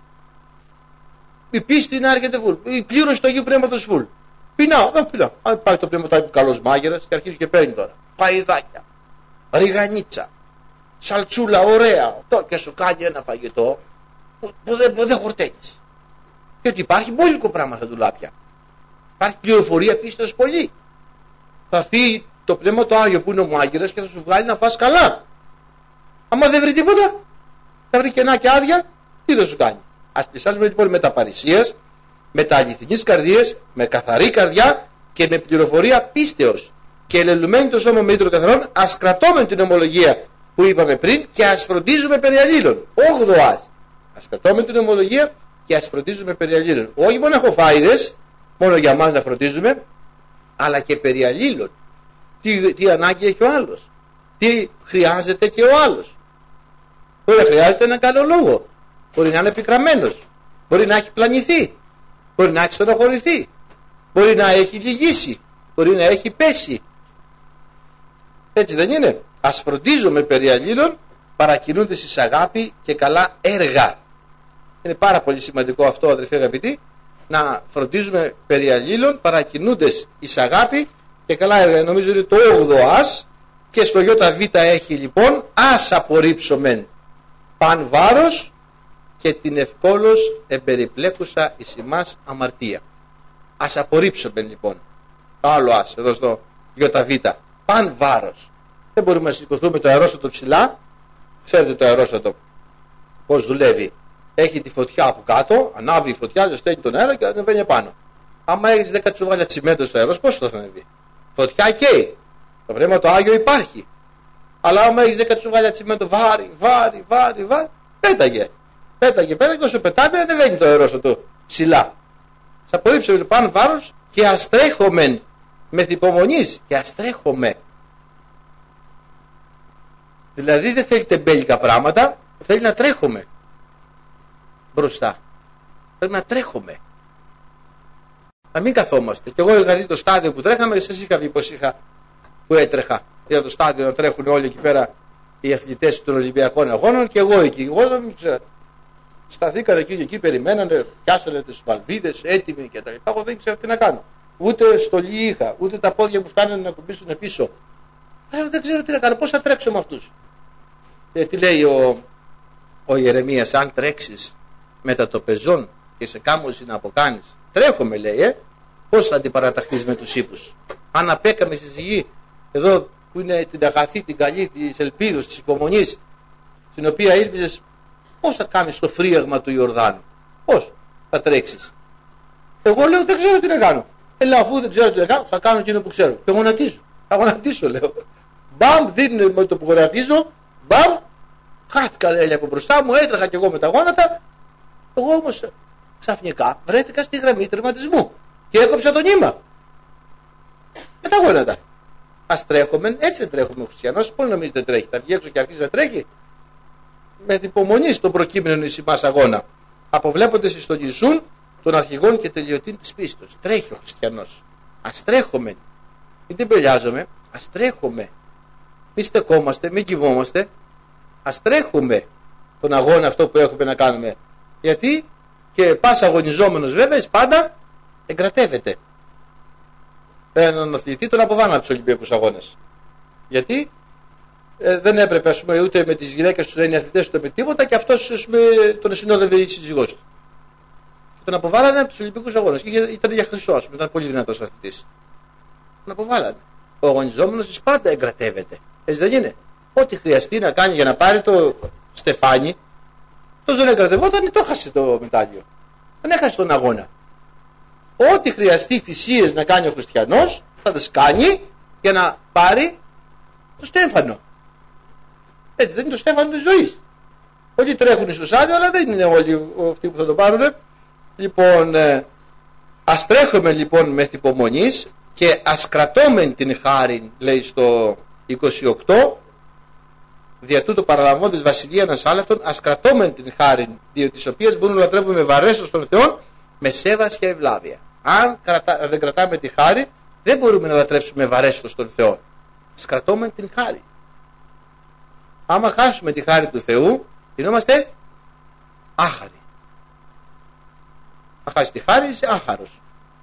Η πίστη να έρχεται φουλ. Η πλήρωση του Αγίου Πνεύματος φουλ. Πεινάω, δεν πεινάω. Αν πάει το πνεύμα του καλός μάγειρας και αρχίζει και παίρνει τώρα. Παϊδάκια, ριγανίτσα, σαλτσούλα, ωραία. Το και σου κάνει ένα φαγητό που, που δεν, δεν χορταίνεις. Και ότι υπάρχει μπόλικο πράγμα στα ντουλάπια. Υπάρχει πληροφορία πίστεως πολύ. Θα έρθει το Πνεύμα το Άγιο που είναι ο μάγειρας και θα σου βγάλει να φας καλά. Άμα δεν βρει τίποτα, θα βρει κενά και άδεια, τι θα σου κάνει? Ας πλησιάζουμε λοιπόν με τα παρησίας, με τα αληθινής καρδίες, με καθαρή καρδιά και με πληροφορία πίστεως. Και ελελουμένοι το σώμα με ίδρυο καθαρόν, ας κρατώμε την ομολογία που είπαμε πριν και ας φροντίζουμε περί αλλήλων. Όγδοο ας. Ας κρατώμε την ομολογία και ας φροντίζουμε περί αλλήλων. Όχι μόνο αχοφάιδες, μόνο για μας να φροντίζουμε, αλλά και περί αλλήλων. Τι, τι ανάγκη έχει ο άλλος, τι χρειάζεται και ο άλλος. Μπορεί να χρειάζεται έναν καλό λόγο, μπορεί να είναι πικραμένος, μπορεί να έχει πλανηθεί, μπορεί να έχει στενοχωρηθεί, μπορεί να έχει λυγίσει, μπορεί να έχει πέσει. Έτσι δεν είναι? Ας φροντίζουμε περί αλλήλων, παρακινούνται εις αγάπη και καλά έργα. Είναι πάρα πολύ σημαντικό αυτό, αδερφοί αγαπητοί, να φροντίζουμε περί αλλήλων, παρακινούνται εις αγάπη και καλά έργα. Νομίζω ότι το όγδοο ας και στο ΙΒ έχει λοιπόν ας απορρίψομεν παν βάρος και την ευκόλως εμπεριπλέκουσα εις ημάς αμαρτία. Ας απορρίψομεν λοιπόν το άλλο ας εδώ στο ΙΒ, παν βάρος. Δεν μπορούμε να σηκωθούμε το αερόστατο ψηλά. Ξέρετε το αερόστατο πως δουλεύει? Έχει τη φωτιά από κάτω, ανάβει η φωτιά, ζεσταίνει τον αέρα και ανεβαίνει πάνω. Άμα έχεις δέκα τσουβάλια τσιμέντο στο αερός, πώς θα ανεβεί? Φωτιά καίει. Το Πνεύμα το Άγιο υπάρχει. Αλλά άμα έχεις δέκα τσουβάλια τσιμέντο, βάρη, βάρη, βάρη, βάρη, πέταγε. Πέταγε, πέταγε, όσο πετάνε ανεβαίνει το αερόστατο ψηλά. Σ' απορρίψω λοιπόν βάρος και αστρέχομεν μεθ' υπομονής και αστρέχομαι. Δηλαδή δεν θέλει τεμπέλικα πράγματα, θέλει να τρέχουμε μπροστά. Πρέπει να τρέχουμε. Να μην καθόμαστε. Και εγώ είχα δει το στάδιο που τρέχαμε, εσείς είχα δει πως είχα που έτρεχα. Είδα το στάδιο να τρέχουν όλοι εκεί πέρα οι αθλητές των Ολυμπιακών Αγώνων και εγώ εκεί. Εγώ δεν ξέρω. Σταθήκατε εκεί και εκεί, περιμένανε, πιάσανε τις βαλβίδες έτοιμοι και τα λοιπά. Εγώ δεν ξέρω τι να κάνω. Ούτε στολή είχα, ούτε τα πόδια μου φτάνανε να κουμπίσουν πίσω. Αλλά δεν ξέρω τι να κάνω, πώς θα τρέξω με αυτούς. Και τι λέει ο, ο Ιερεμίας, αν τρέξεις μετά το πεζόν και σε κάμωση να αποκάνεις. Τρέχομαι λέει, ε, πώς θα αντιπαραταχθείς με τους ύπους. Αν απέκαμε στη γη, εδώ που είναι την αγαθή, την καλή, της ελπίδος, της υπομονής, στην οποία ήλπιζες, πώς θα κάνεις το φρίαγμα του Ιορδάνου. Πώς θα τρέξεις. Εγώ λέω δεν ξέρω τι να κάνω. Ε, λέω αφού δεν ξέρω τι να κάνω, θα κάνω εκείνο που ξέρω. Και γονατίζω. Θα γονατίσω λέω. Μπαμ, δίνει με το που γονατίζω, μπαμ, χάθηκα λέει από μπροστά μου, έτρεχα κι εγώ με τα γόνατα. Εγώ όμως ξαφνικά βρέθηκα στη γραμμή τερματισμού και έκοψα το νήμα. Με τα γόνατα. Ας τρέχουμε, έτσι δεν τρέχουμε ο χριστιανός. Πώς νομίζετε τρέχει, θα βγει έξω και αρχίζει να τρέχει. Με την υπομονή στον προκείμενο εις ημάς αγώνα. Αποβλέποντες εις τον Ιησούν των αρχηγών και τελειωτήν της πίστος. Τρέχει ο χριστιανός. Ας τρέχουμε. Μην τεμπελιάζομαι. Ας τρέχουμε. Μη στεκόμαστε, μην κοιμόμαστε. Ας τρέχουμε τον αγώνα αυτό που έχουμε να κάνουμε. Γιατί και πας αγωνιζόμενος βέβαια πάντα εγκρατεύεται. Έναν αθλητή τον αποβάλλουν από τους Ολυμπιακούς Αγώνες. Γιατί ε, δεν έπρεπε ας πούμε, ούτε με τις γυναίκες του να είναι αθλητές του με τίποτα και αυτός ας πούμε, τον συνόδευε η σύζυγός του. Και τον αποβάλλανε από τους Ολυμπιακούς Αγώνες. Και ήταν για χρυσό, ας πούμε, ήταν πολύ δυνατός αθλητής. Τον αποβάλλανε. Ο αγωνιζόμενος πάντα εγκρατεύεται. Έτσι δεν είναι. Ό,τι χρειαστεί να κάνει για να πάρει το στεφάνι, αυτός δεν εγκρατευόταν, το έχασε το μετάλλιο. Δεν έχασε τον αγώνα. Ό,τι χρειαστεί θυσίες να κάνει ο χριστιανός, θα τις κάνει για να πάρει το στέφανο. Έτσι δεν είναι το στέφανο της ζωής. Όλοι τρέχουν στο σάδιο, αλλά δεν είναι όλοι αυτοί που θα το πάρουν. Λοιπόν, ας τρέχουμε λοιπόν μεθ' υπομονής και ας κρατώμεν την χάριν, λέει στο είκοσι οκτώ, δια τούτο παραλαμβάνοντας βασιλεία ένας άλλαυτον, ας κρατώμεν την χάριν, διότι τις οποίες μπορούμε να λατρεύουμε με βαρέστος των Θεών, με σέβας και ευλάβεια. Αν κρατά, δεν κρατάμε τη χάρη, δεν μπορούμε να λατρεύσουμε με βαρέστος των Θεών. Ας κρατώμεν την χάρη. Άμα χάσουμε τη χάρη του Θεού, γινόμαστε άχαροι. Αν χάσει τη χάρη, είσαι άχαρος.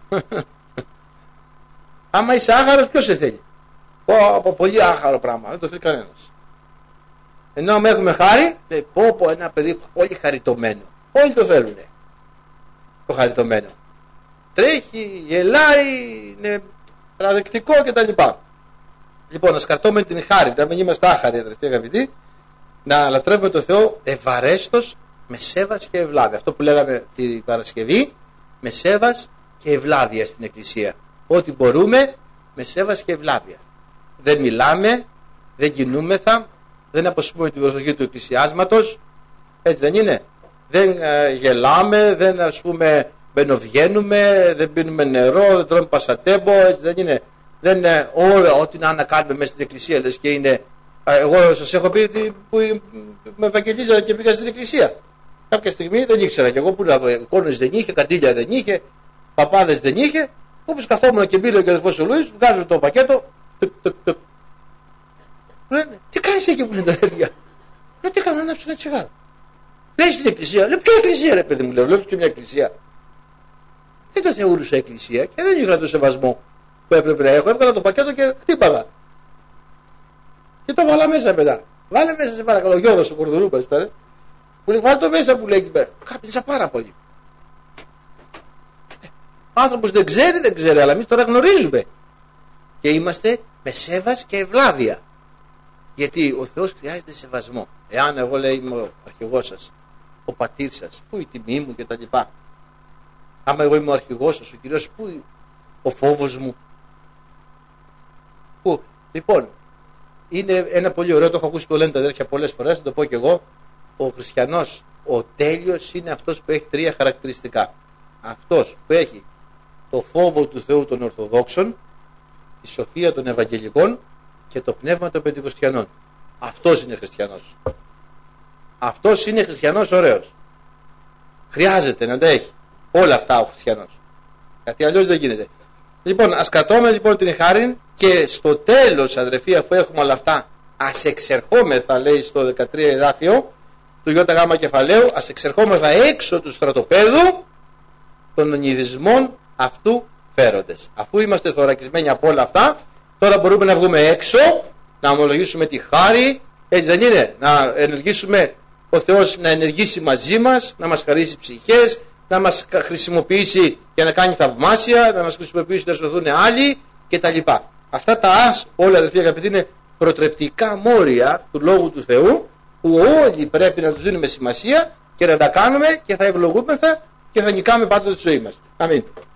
Άμα είσαι άχαρος, ποιος σε θέλει. Πω, πολύ άχαρο πράγμα, δεν το θέλει κανένας. Ενώ άμα έχουμε χάρη, λέει πω πω ένα παιδί πολύ χαριτωμένο. Όλοι το θέλουν. Το χαριτωμένο. Τρέχει, γελάει, είναι παραδεκτικό κτλ. Λοιπόν, ας κρατώμε την χάρη, να μην είμαστε άχαροι αδερφοί αγαπητοί, να λατρεύουμε τον Θεό ευαρέστος, με σέβας και ευλάβεια. Αυτό που λέγαμε την Παρασκευή, με σέβας και ευλάβεια στην Εκκλησία. Ό,τι μπορούμε, με σέβας και ευλάβεια. Δεν μιλάμε, δεν κινούμεθα, δεν αποσπούμε την προσοχή του εκκλησιάσματος, έτσι δεν είναι. Δεν ε, γελάμε, δεν ας πούμε μπαινοβγαίνουμε, δεν πίνουμε νερό, δεν τρώμε πασατέμπο, έτσι δεν είναι. Δεν είναι όλα ό,τι να κάνουμε μέσα στην εκκλησία, λες και είναι. Εγώ σας έχω πει ότι που με ευαγγελίζανε και πήγα στην εκκλησία. Κάποια στιγμή δεν ήξερα και εγώ που να δω. Εικόνες δεν είχε, καντήλια δεν είχε, παπάδες δεν είχε. Όπως καθόμουν και μίλω και ο αδερφός ο Λουίς, βγάζω το πακέτο. Τουκ, τουκ, τουκ. Λένε, τι κάνεις εκεί που είναι τα αδέρφια. Λέω, τι κάνω, ανάψω ένα τσιγάρο. Λέει στην εκκλησία, λέω, ποια εκκλησία ρε παιδί μου, λέω, βλέπεις και μια εκκλησία. Δεν το θεωρούσα εκκλησία και δεν είχα το σεβασμό που έπρεπε να έχω. Έβγαλα το πακέτο και χτύπαγα. Και το βάλα μέσα μετά. Βάλε μέσα σε παρακαλώ, Γιώργος ο Κορδουρούπας ήταν. Μου λέει, βάλε το μέσα που λέει εκεί πέρα. Κάπνιζα πάρα πολύ. Ο άνθρωπος δεν ξέρει, δεν ξέρει, αλλά εμείς τώρα γνωρίζουμε. Και είμαστε με σέβας και ευλάβεια. Γιατί ο Θεός χρειάζεται σεβασμό. Εάν εγώ λέει είμαι ο αρχηγός σας, ο πατήρ σας, πού η τιμή μου κτλ. Άμα εγώ είμαι ο αρχηγός σας, ο Κύριος, πού ο φόβος μου. Πού. Λοιπόν, είναι ένα πολύ ωραίο, το έχω ακούσει το λένε τα αδέρφια πολλές φορές, θα το πω και εγώ. Ο χριστιανός, ο τέλειος είναι αυτός που έχει τρία χαρακτηριστικά. Αυτός που έχει το φόβο του Θεού των Ορθοδόξων, τη σοφία των Ευαγγελικών και το πνεύμα των Πεντηκοστιανών. Αυτός είναι χριστιανός. Αυτός είναι χριστιανός ωραίος. Χρειάζεται να τα έχει όλα αυτά ο χριστιανός. Γιατί αλλιώς δεν γίνεται. Λοιπόν, ας κρατώμε λοιπόν την χάριν και στο τέλος, αδερφοί, αφού έχουμε όλα αυτά, ας εξερχόμεθα, λέει στο δεκατρία εδάφιο του ΙΓ κεφαλαίου, ας εξερχόμεθα έξω του στρατοπέδου των ονειδισμών αυτού φέροντες. Αφού είμαστε θωρακισμένοι από όλα αυτά, τώρα μπορούμε να βγούμε έξω, να ομολογήσουμε τη χάρη, έτσι δεν είναι, να ενεργήσουμε, ο Θεός να ενεργήσει μαζί μας, να μας χαρίσει ψυχές, να μας χρησιμοποιήσει για να κάνει θαυμάσια, να μας χρησιμοποιήσει να σωθούν άλλοι κτλ. Αυτά τα ας, όλα αδελφοί αγαπητοί, είναι προτρεπτικά μόρια του Λόγου του Θεού, που όλοι πρέπει να τους δίνουμε σημασία και να τα κάνουμε και θα ευλογούμεθα και θα νικάμε πάντοτε τη ζωή μας. Αμήν.